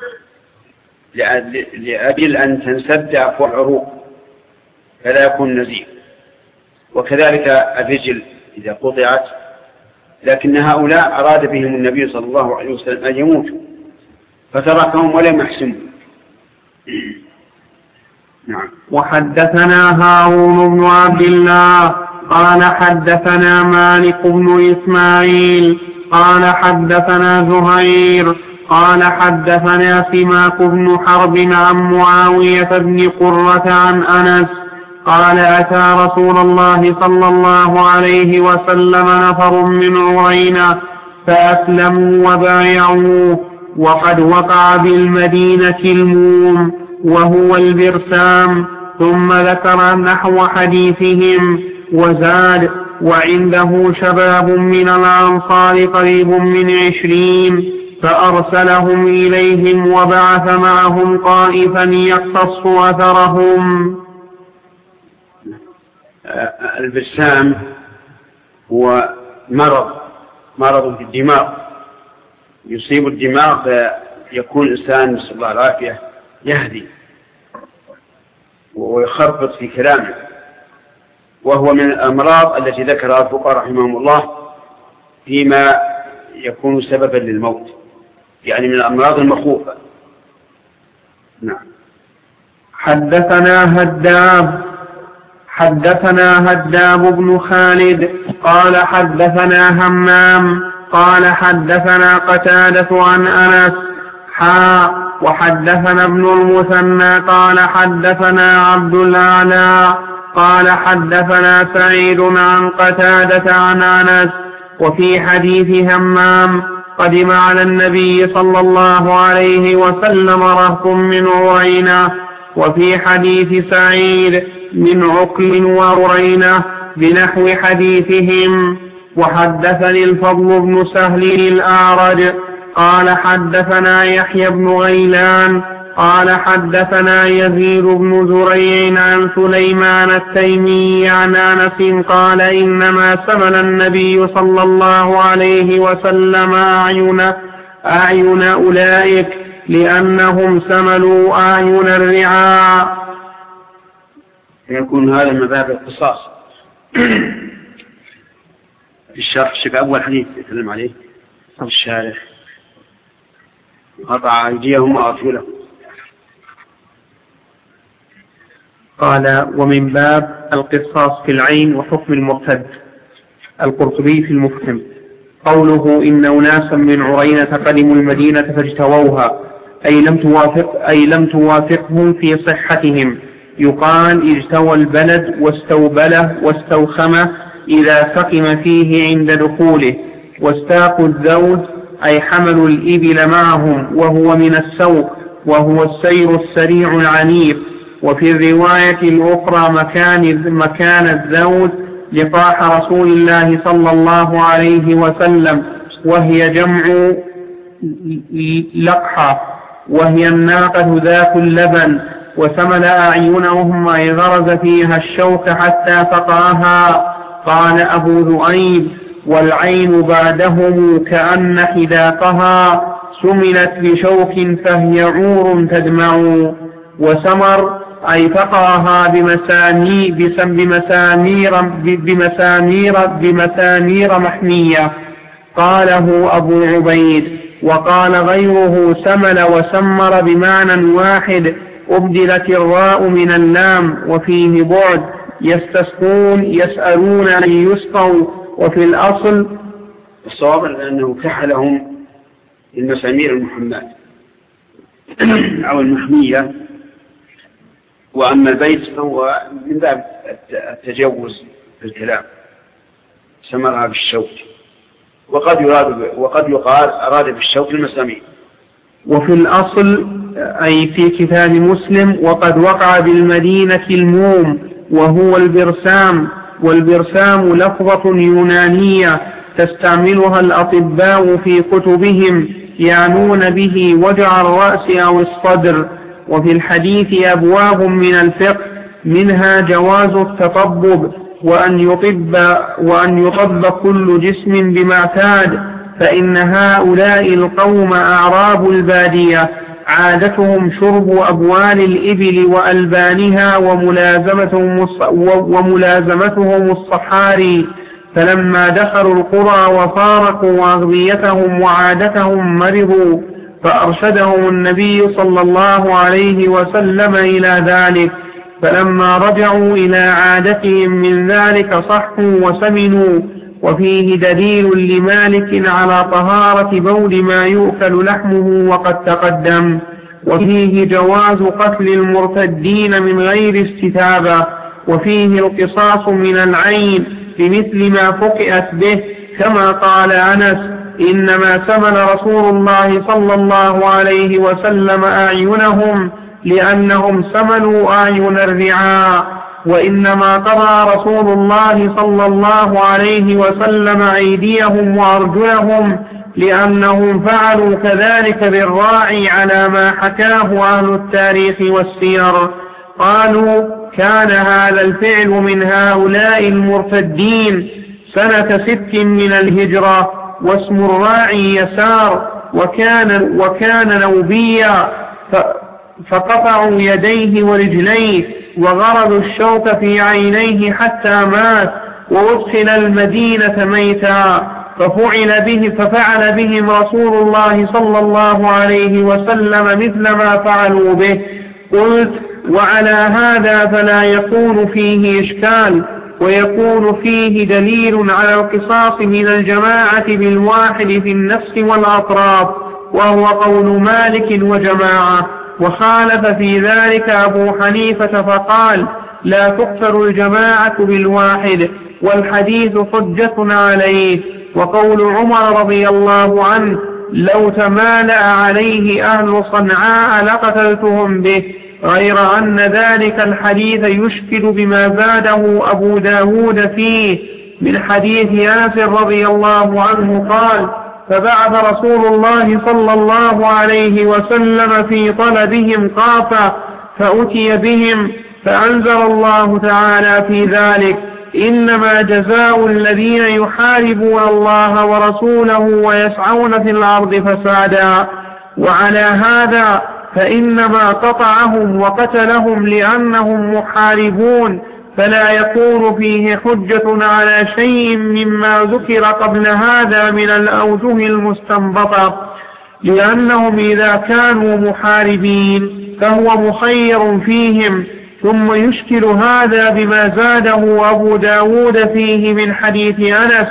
لأجل أن تنسد أفواه العروق فلا يكون نزيف. وكذلك الرجل إذا قطعت، لكن هؤلاء أراد بهم النبي صلى الله عليه وسلم أن يموتوا فتركهم ولم يحسنوا. نعم. وحدثنا هارون بن عبد الله قال حدثنا مالك بن إسماعيل قال حدثنا زهير قال حدثنا سماك بن حرب عن معاوية بن قرة عن أنس قال أتى رسول الله صلى الله عليه وسلم نفر من عرينة فأسلموا وبايعوه وقد وقع بالمدينة الموم وهو البرسام، ثم ذكر نحو حديثهم وزاد وعنده شباب من الأنصار قريب من 20 فأرسلهم إليهم وبعث معهم طائفا يقتص أثرهم. البرسام هو مرض في الدماغ يصيب الدماغ فيكون الإنسان نسأل الله العافية يهدي ويخربط في كلامه، وهو من الأمراض التي ذكرها الفقهاء رحمهم الله فيما يكون سببا للموت، يعني من الأمراض المخوفة. نعم. حدثنا هداب بن خالد قال حدثنا همام قال حدثنا قتادة عن أنس وحدثنا ابن المثنى قال حدثنا عبد الأعلى قال حدثنا سعيد عن قتادة عن أنس. وفي حديث همام قدم على النبي صلى الله عليه وسلم رهط من عرينة، وفي حديث سعيد من عقل وعرينة بنحو حديثهم. وحدثني الفضل بن سهل الأعرج قال حدثنا يحيى بن غيلان قال حدثنا يزيد بن زريع عن سليمان التيمي عن أنس قال إنما سمل النبي صلى الله عليه وسلم أعين أولئك لأنهم سملوا أعين الرعاء. يكون هذا من باب القصاص. في الشرح شوف أول حديث يتكلم عليه الشارح قطع أيديهم وأرجلهم. قال ومن باب القصاص في العين وحكم المرتد. القرطبي في المفهم قوله إن أناسا من عرينة قدموا المدينة فاجتووها أي لم توافقهم في صحتهم. يقال اجتوى البلد واستوبله واستوخمه إذا سقم فيه عند دخوله. واستاقوا الزوج أي حملوا الإبل معهم وهو من السوق وهو السير السريع العنيف. وفي الرواية الأخرى مكان الزوج لقاح رسول الله صلى الله عليه وسلم، وهي جمع لقحة، وهي الناقة ذات اللبن. وسمل أعينهم أي غرز فيها الشوك حتى فقعها. قال أبو ذؤيب والعين بعدهم كأن حداقها سملت بشوك فهي عور تدمع. وسمر أي فقعها بمسامير محمية. قاله أبو عبيد. وقال غيره سمل وسمر بمعنى واحد أبدلت الراء من اللام وفيه بعد. يستسقون يسألون أن يسقوا. وفي الأصل الصواب لأنه كحلهم المسامير المحماة أو المحمية. وأما البيت فهو من باب التجوز في الكلام سمرها بالشوك، وقد يقال أراد بالشوك المسامير. وفي الأصل أي في كتاب مسلم وقد وقع بالمدينة الموم وهو البرسام. والبرسام لفظة يونانية تستعملها الأطباء في كتبهم يعنون به وجع الرأس أو الصدر. وفي الحديث أبواب من الفقه منها جواز التطبب وأن يطب كل جسم بما اعتاد، فإن هؤلاء القوم أعراب البادية عادتهم شرب أبوال الإبل وألبانها وملازمتهم الصحاري، فلما دخلوا القرى وفارقوا أغذيتهم وعادتهم مرضوا، فأرشدهم النبي صلى الله عليه وسلم إلى ذلك، فلما رجعوا إلى عادتهم من ذلك صحوا وسمنوا. وفيه دليل لمالك على طهارة بول ما يؤكل لحمه وقد تقدم. وفيه جواز قتل المرتدين من غير استتابة، وفيه القصاص من العين بمثل ما فقئت به، كما قال أنس: إنما سمن رسول الله صلى الله عليه وسلم أعينهم لأنهم سمنوا أعين الرعاء، وإنما قضى رسول الله صلى الله عليه وسلم أيديهم وأرجلهم لأنهم فعلوا كذلك بالراعي، على ما حكاه أهل التاريخ والسير. قالوا: كان هذا الفعل من هؤلاء المرتدين سنة 6 من الهجرة، واسم الراعي يسار، وكان نوبيا، فقطعوا يديه ورجليه وغرضوا الشوك في عينيه حتى مات، وأدخل المدينة ميتا، ففعل بهم رسول الله صلى الله عليه وسلم مثل ما فعلوا به. قلت: وعلى هذا فلا يكون فيه إشكال، ويكون فيه دليل على القصاص من الجماعة بالواحد في النفس والأطراف، وهو قول مالك وجماعة. وخالف في ذلك أبو حنيفة فقال: لا تقتل الجماعة بالواحد، والحديث حجة عليه. وقول عمر رضي الله عنه: لو تمالأ عليه أهل صنعاء لقتلتهم به، غير أن ذلك الحديث يشكل بما زاده أبو داود فيه من حديث أنس رضي الله عنه قال: فبعث رسول الله صلى الله عليه وسلم في طلبهم قافا، فأتي بهم، فأنزل الله تعالى في ذلك: إنما جزاء الذين يحاربون الله ورسوله ويسعون في الأرض فسادا. وعلى هذا فإنما قطعهم وقتلهم لأنهم محاربون، فلا يكون فيه حجة على شيء مما ذكر قبل هذا من الأوجه المستنبطة، لأنهم إذا كانوا محاربين فهو مخير فيهم. ثم يشكل هذا بما زاده أبو داود فيه من حديث أنس،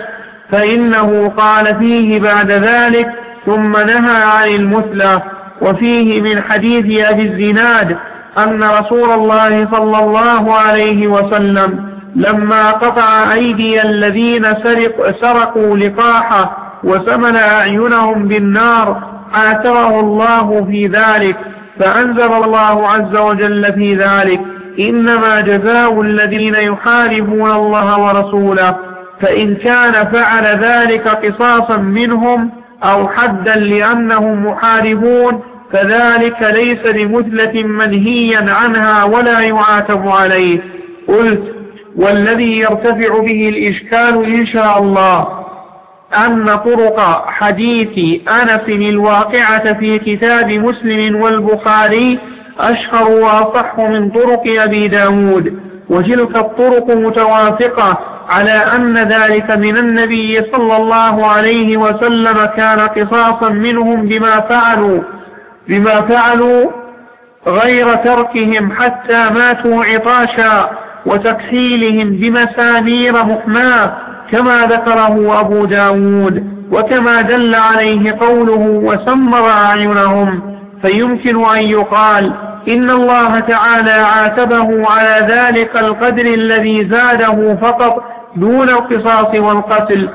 فإنه قال فيه بعد ذلك: ثم نهى عن المثلى. وفيه من حديث أبي الزناد أن رسول الله صلى الله عليه وسلم لما قطع أيدي الذين سرقوا لقاحة وسمن أعينهم بالنار عاتبه الله في ذلك، فأنزل الله عز وجل في ذلك: إنما جزاء الذين يحاربون الله ورسوله. فإن كان فعل ذلك قصاصا منهم أو حدا لأنهم محاربون فذلك ليس بمثلة منهيا عنها ولا يعاتب عليه. قلت: والذي يرتفع به الإشكال إن شاء الله أن طرق حديث أنس الواقعة في كتاب مسلم والبخاري أشهر وأصح من طرق أبي داود، وتلك الطرق متوافقة على أن ذلك من النبي صلى الله عليه وسلم كان قصاصا منهم بما فعلوا غير تركهم حتى ماتوا عطاشا وتكحيلهم بمسامير محماة كما ذكره أبو داود، وكما دل عليه قوله: وسمر أعينهم. فيمكن أن يقال إن الله تعالى عاتبه على ذلك القدر الذي زاده فقط دون القصاص والقتل.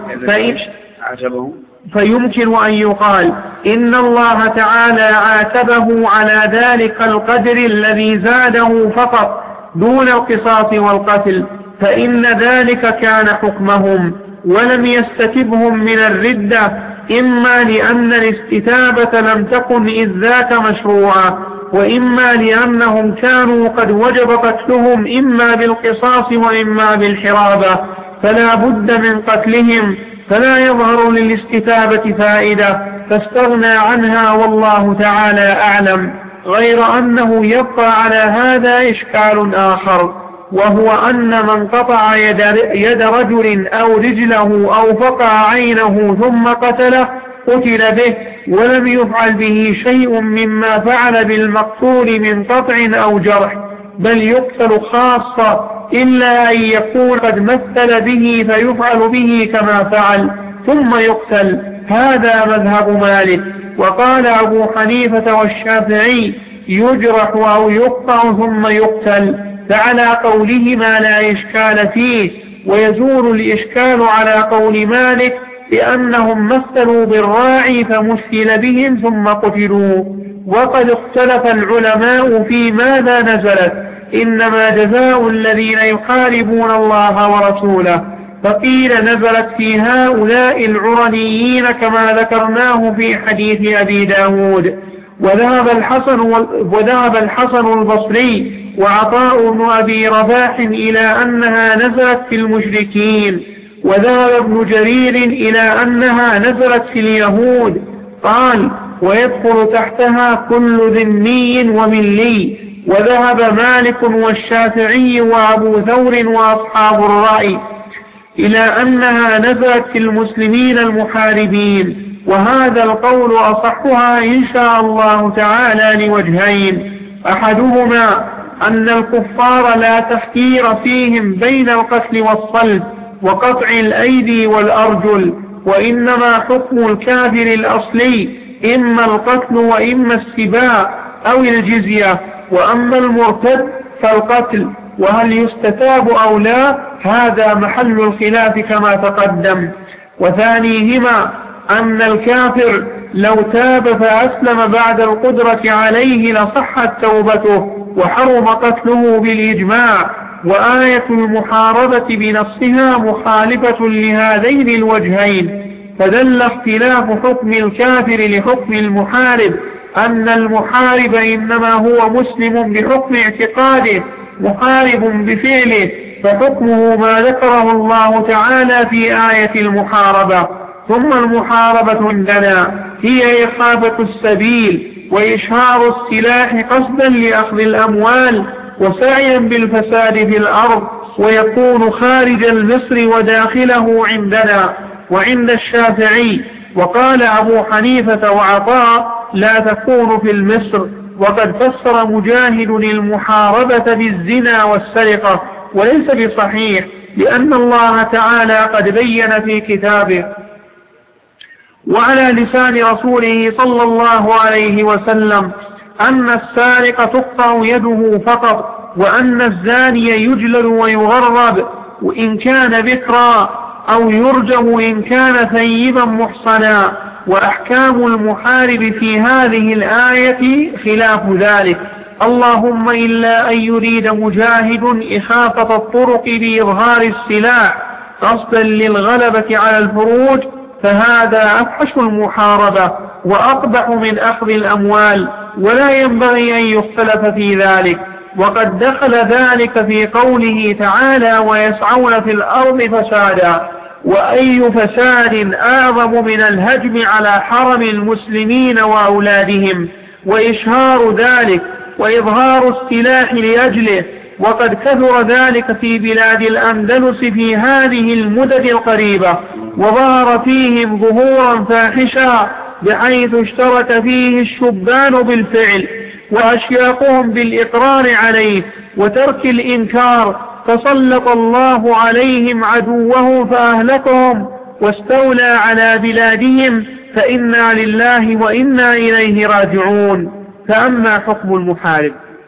فيمكن أن يقال إن الله تعالى عاتبه على ذلك القدر الذي زاده فقط دون القصاص والقتل، فإن ذلك كان حكمهم، ولم يستتبهم من الردة، إما لأن الاستتابة لم تكن إذ ذاك مشروعة، وإما لأنهم كانوا قد وجب قتلهم إما بالقصاص وإما بالحرابة، فلا بد من قتلهم، فلا يظهر للاستتابة فائدة، فاستغنى عنها والله تعالى أعلم. غير أنه يبقى على هذا إشكال آخر، وهو أن من قطع يد رجل أو رجله أو فقع عينه ثم قتله قتل به، ولم يفعل به شيء مما فعل بالمقتول من قطع أو جرح، بل يقتل خاصة، إلا أن يكون قد مثل به فيفعل به كما فعل ثم يقتل. هذا مذهب مالك. وقال أبو حنيفة والشافعي يجرح أو يقطع ثم يقتل، فعلى قولهما لا إشكال فيه، ويزول الإشكال على قول مالك لأنهم مثلوا بالراعي فمثل بهم ثم قتلوا. وقد اختلف العلماء في ماذا نزلت، إنما جزاء الذين يحاربون الله ورسوله، فقيل نزلت في هؤلاء العرنيين كما ذكرناه في حديث أبي داود. وذهب الحسن البصري وعطاء بن أبي رباح إلى أنها نزلت في المشركين، وذهب ابن جرير إلى أنها نزلت في اليهود. قال: ويدخل تحتها كل ذمي وملي. وذهب مالك والشافعي وأبو ثور وأصحاب الرأي إلى أنها نزلت في المسلمين المحاربين، وهذا القول أصحها إن شاء الله تعالى لوجهين: أحدهما أن الكفار لا تخيير فيهم بين القتل والصلب وقطع الأيدي والأرجل، وإنما حكم الكافر الأصلي إما القتل وإما السباع أو الجزية، وأما المرتد فالقتل، وهل يستتاب أو لا هذا محل الخلاف كما تقدم. وثانيهما أن الكافر لو تاب فأسلم بعد القدرة عليه لصحت توبته وحرم قتله بالإجماع. وآية المحاربة بنصها مخالفة لهذين الوجهين، فدل اختلاف حكم الكافر لحكم المحارب أن المحارب إنما هو مسلم بحكم اعتقاده محارب بفعله، فحكمه ما ذكره الله تعالى في آية المحاربة. ثم المحاربة عندنا هي إخافة السبيل وإشهار السلاح قصدا لأخذ الأموال وسعيا بالفساد في الأرض، ويكون خارج المصر وداخله عندنا وعند الشافعي. وقال أبو حنيفة وعطاء: لا تكون في المصر. وقد فسر مجاهد المحاربة بالزنا والسرقة، وليس بصحيح، لأن الله تعالى قد بين في كتابه وعلى لسان رسوله صلى الله عليه وسلم أن السارق تقطع يده فقط، وأن الزاني يجلد ويغرب وإن كان بكرا، أو يرجم إن كان ثيبا محصنا. وأحكام المحارب في هذه الآية خلاف ذلك، اللهم إلا أن يريد مجاهد إخافة الطرق بإظهار السلاح قصدا للغلبة على الفروج، فهذا أفحش المحاربة وأقبح من أخذ الأموال، ولا ينبغي أن يختلف في ذلك. وقد دخل ذلك في قوله تعالى: ويسعون في الأرض فسادا. وأي فساد أعظم من الهجم على حرم المسلمين وأولادهم وإشهار ذلك وإظهار السلاح لأجله؟ وقد كثر ذلك في بلاد الأندلس في هذه المدد القريبة، وظهر فيهم ظهورا فاحشا بحيث اشترك فيه الشبان بالفعل وأشياقهم بالإقرار عليه وترك الإنكار، فسلط الله عليهم عدوه فأهلكهم واستولى على بلادهم، فإنا لله وإنا إليه راجعون. فأما حكم المحارب،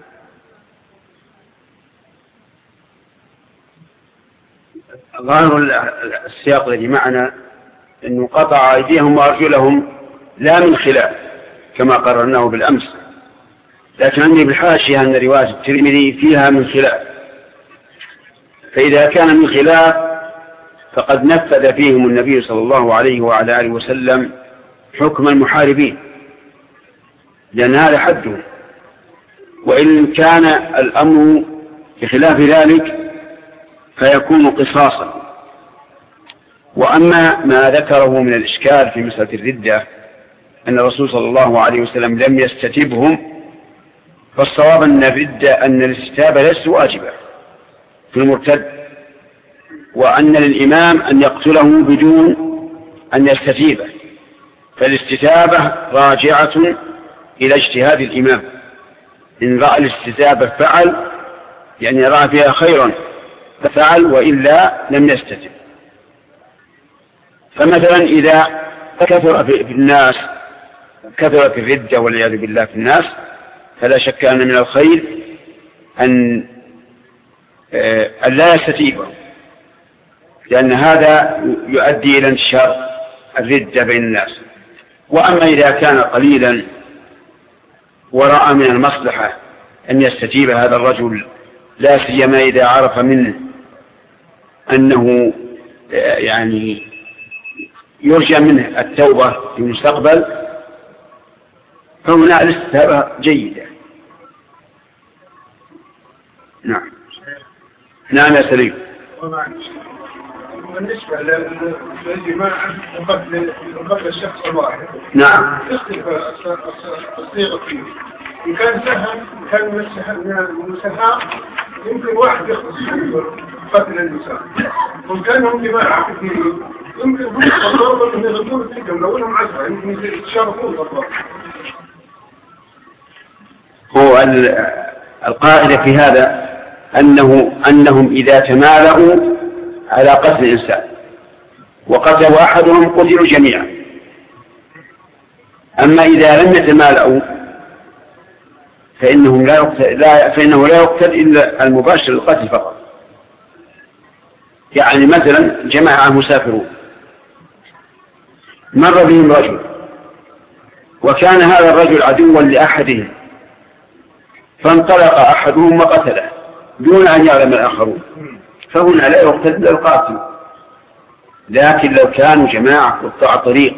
ظاهر السياق الذي معنا أنه قطع أيديهم وأرجلهم لا من خلاف كما قررناه بالأمس، لكن عندي بالحاشية أن رواية الترمذي فيها من خلاف، فإذا كان من خلاف فقد نفذ فيهم النبي صلى الله عليه وعلى آله وسلم حكم المحاربين، لأن هذا حده. وإن كان الأمر بخلاف ذلك فيكون قصاصا. وأما ما ذكره من الإشكال في مسألة الردة أن الرسول صلى الله عليه وسلم لم يستتبهم، فالصواب أن الاستتابة ليست واجبة في المرتد، وأن للإمام أن يقتله بدون أن يستتيبه، فالاستتابة راجعة إلى اجتهاد الإمام. إن رأى الاستتابة فعل، يعني رأى فيها خيرا ففعل، وإلا لم يستتب. فمثلا إذا كثر في الناس، كثرت الردة والعياذ بالله في الناس، فلا شك أن من الخير أن لا يستتيبه، لأن هذا يؤدي إلى انتشار الردة بين الناس. وأما إذا كان قليلا ورأى من المصلحة أن يستتيب هذا الرجل، لا سيما إذا عرف منه أنه يعني يرجى منه التوبة في المستقبل، فهنا الاستتابة جيدة. نعم. نعم يا سليم. بالنسبة للجماعة وقتل الشخص الواحد، نعم، يختلف الصيغة فيه. إن كان سهم، كان من السهام يمكن واحد يختص قتل الإنسان، وإن كانوا جماعة كثيرين يمكن هم يتضربوا من يغطون الفكرة، لو أنهم عشرة يمكن يتشاركون بالضرب. هو القاعدة في هذا أنهم إذا تمالأوا على قتل الإنسان وقتلوا أحدهم قتلوا جميعا. أما إذا لم يتمالأوا فإنه لا يقتل إلا المباشر للقتل فقط. يعني مثلا جماعة مسافرون مر بهم رجل، وكان هذا الرجل عدوا لأحدهم، فانطلق أحدهم وقتله دون أن يعلم الآخرون، فهنا لا يقتل إلا القاتل. لكن لو كانوا جماعة قطاع طريق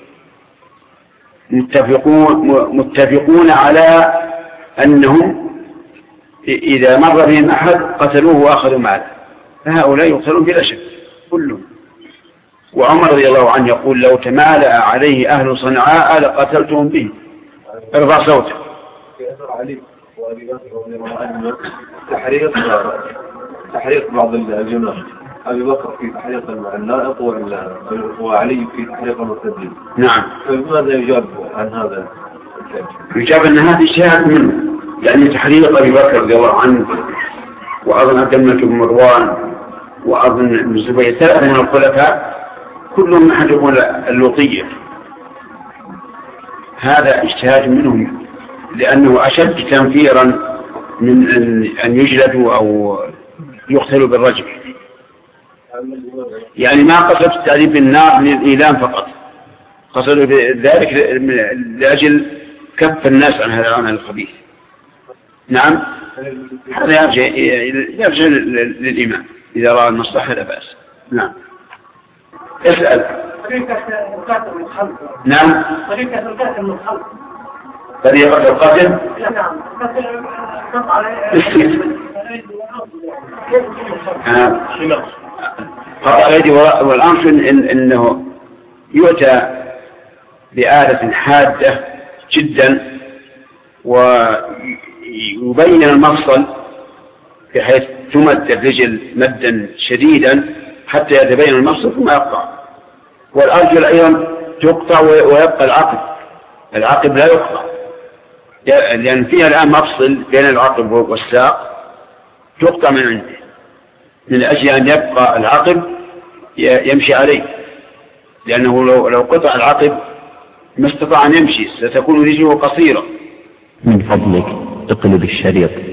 متفقون على أنهم إذا مر بهم أحد قتلوه وأخذوا ماله، فهؤلاء يقتلون بلا شك كلهم. وعمر رضي الله عنه يقول: لو تمالأ عليه أهل صنعاء لقتلتهم به. ارفع صوته. تحريق بعض الجماعة، أبي بكر في تحريق النائق وعلي في تحريق المرتدين. نعم. فماذا يجاب عن هذا؟ يجاب أن هذا اجتهاد منه، يعني تحريق أبي بكر رضي الله عنه، وأظن عبد الملك بن مروان، وأظن ابن الزبير، ثلاثة من الخلفاء كلهم حجبوا اللوطية. هذا اجتهاد منهم، لأنه أشد تنفيرا من أن يجلدوا أو يقتلوا بالرجم. يعني ما قصد التعذيب بالنار للإيلام فقط، قصدوا ذلك لأجل كف الناس عن هذا العمل الخبيث. نعم، هذا يرجع للإمام إذا رأى المصلحة لا بأس. نعم. اسأل. طريقة القتل من خلق. نعم. طريقة القتل من خلق. طريقة القتل. نعم. قطع اليد والأنف إنه يؤتى بآلة حادة جدا ويبين المفصل بحيث تمد الرجل مدا شديدا حتى يتبين المفصل ثم يقطع. والأرجل أيضا تقطع ويبقى العقب لا يقطع، لأن فيها الآن مفصل بين العقب والساق تقطع من عنده، من أجل أن يبقى العقب يمشي عليه، لأنه لو قطع العقب ما استطاع أن يمشي، ستكون رجله قصيرة. من فضلك اقلب الشريط.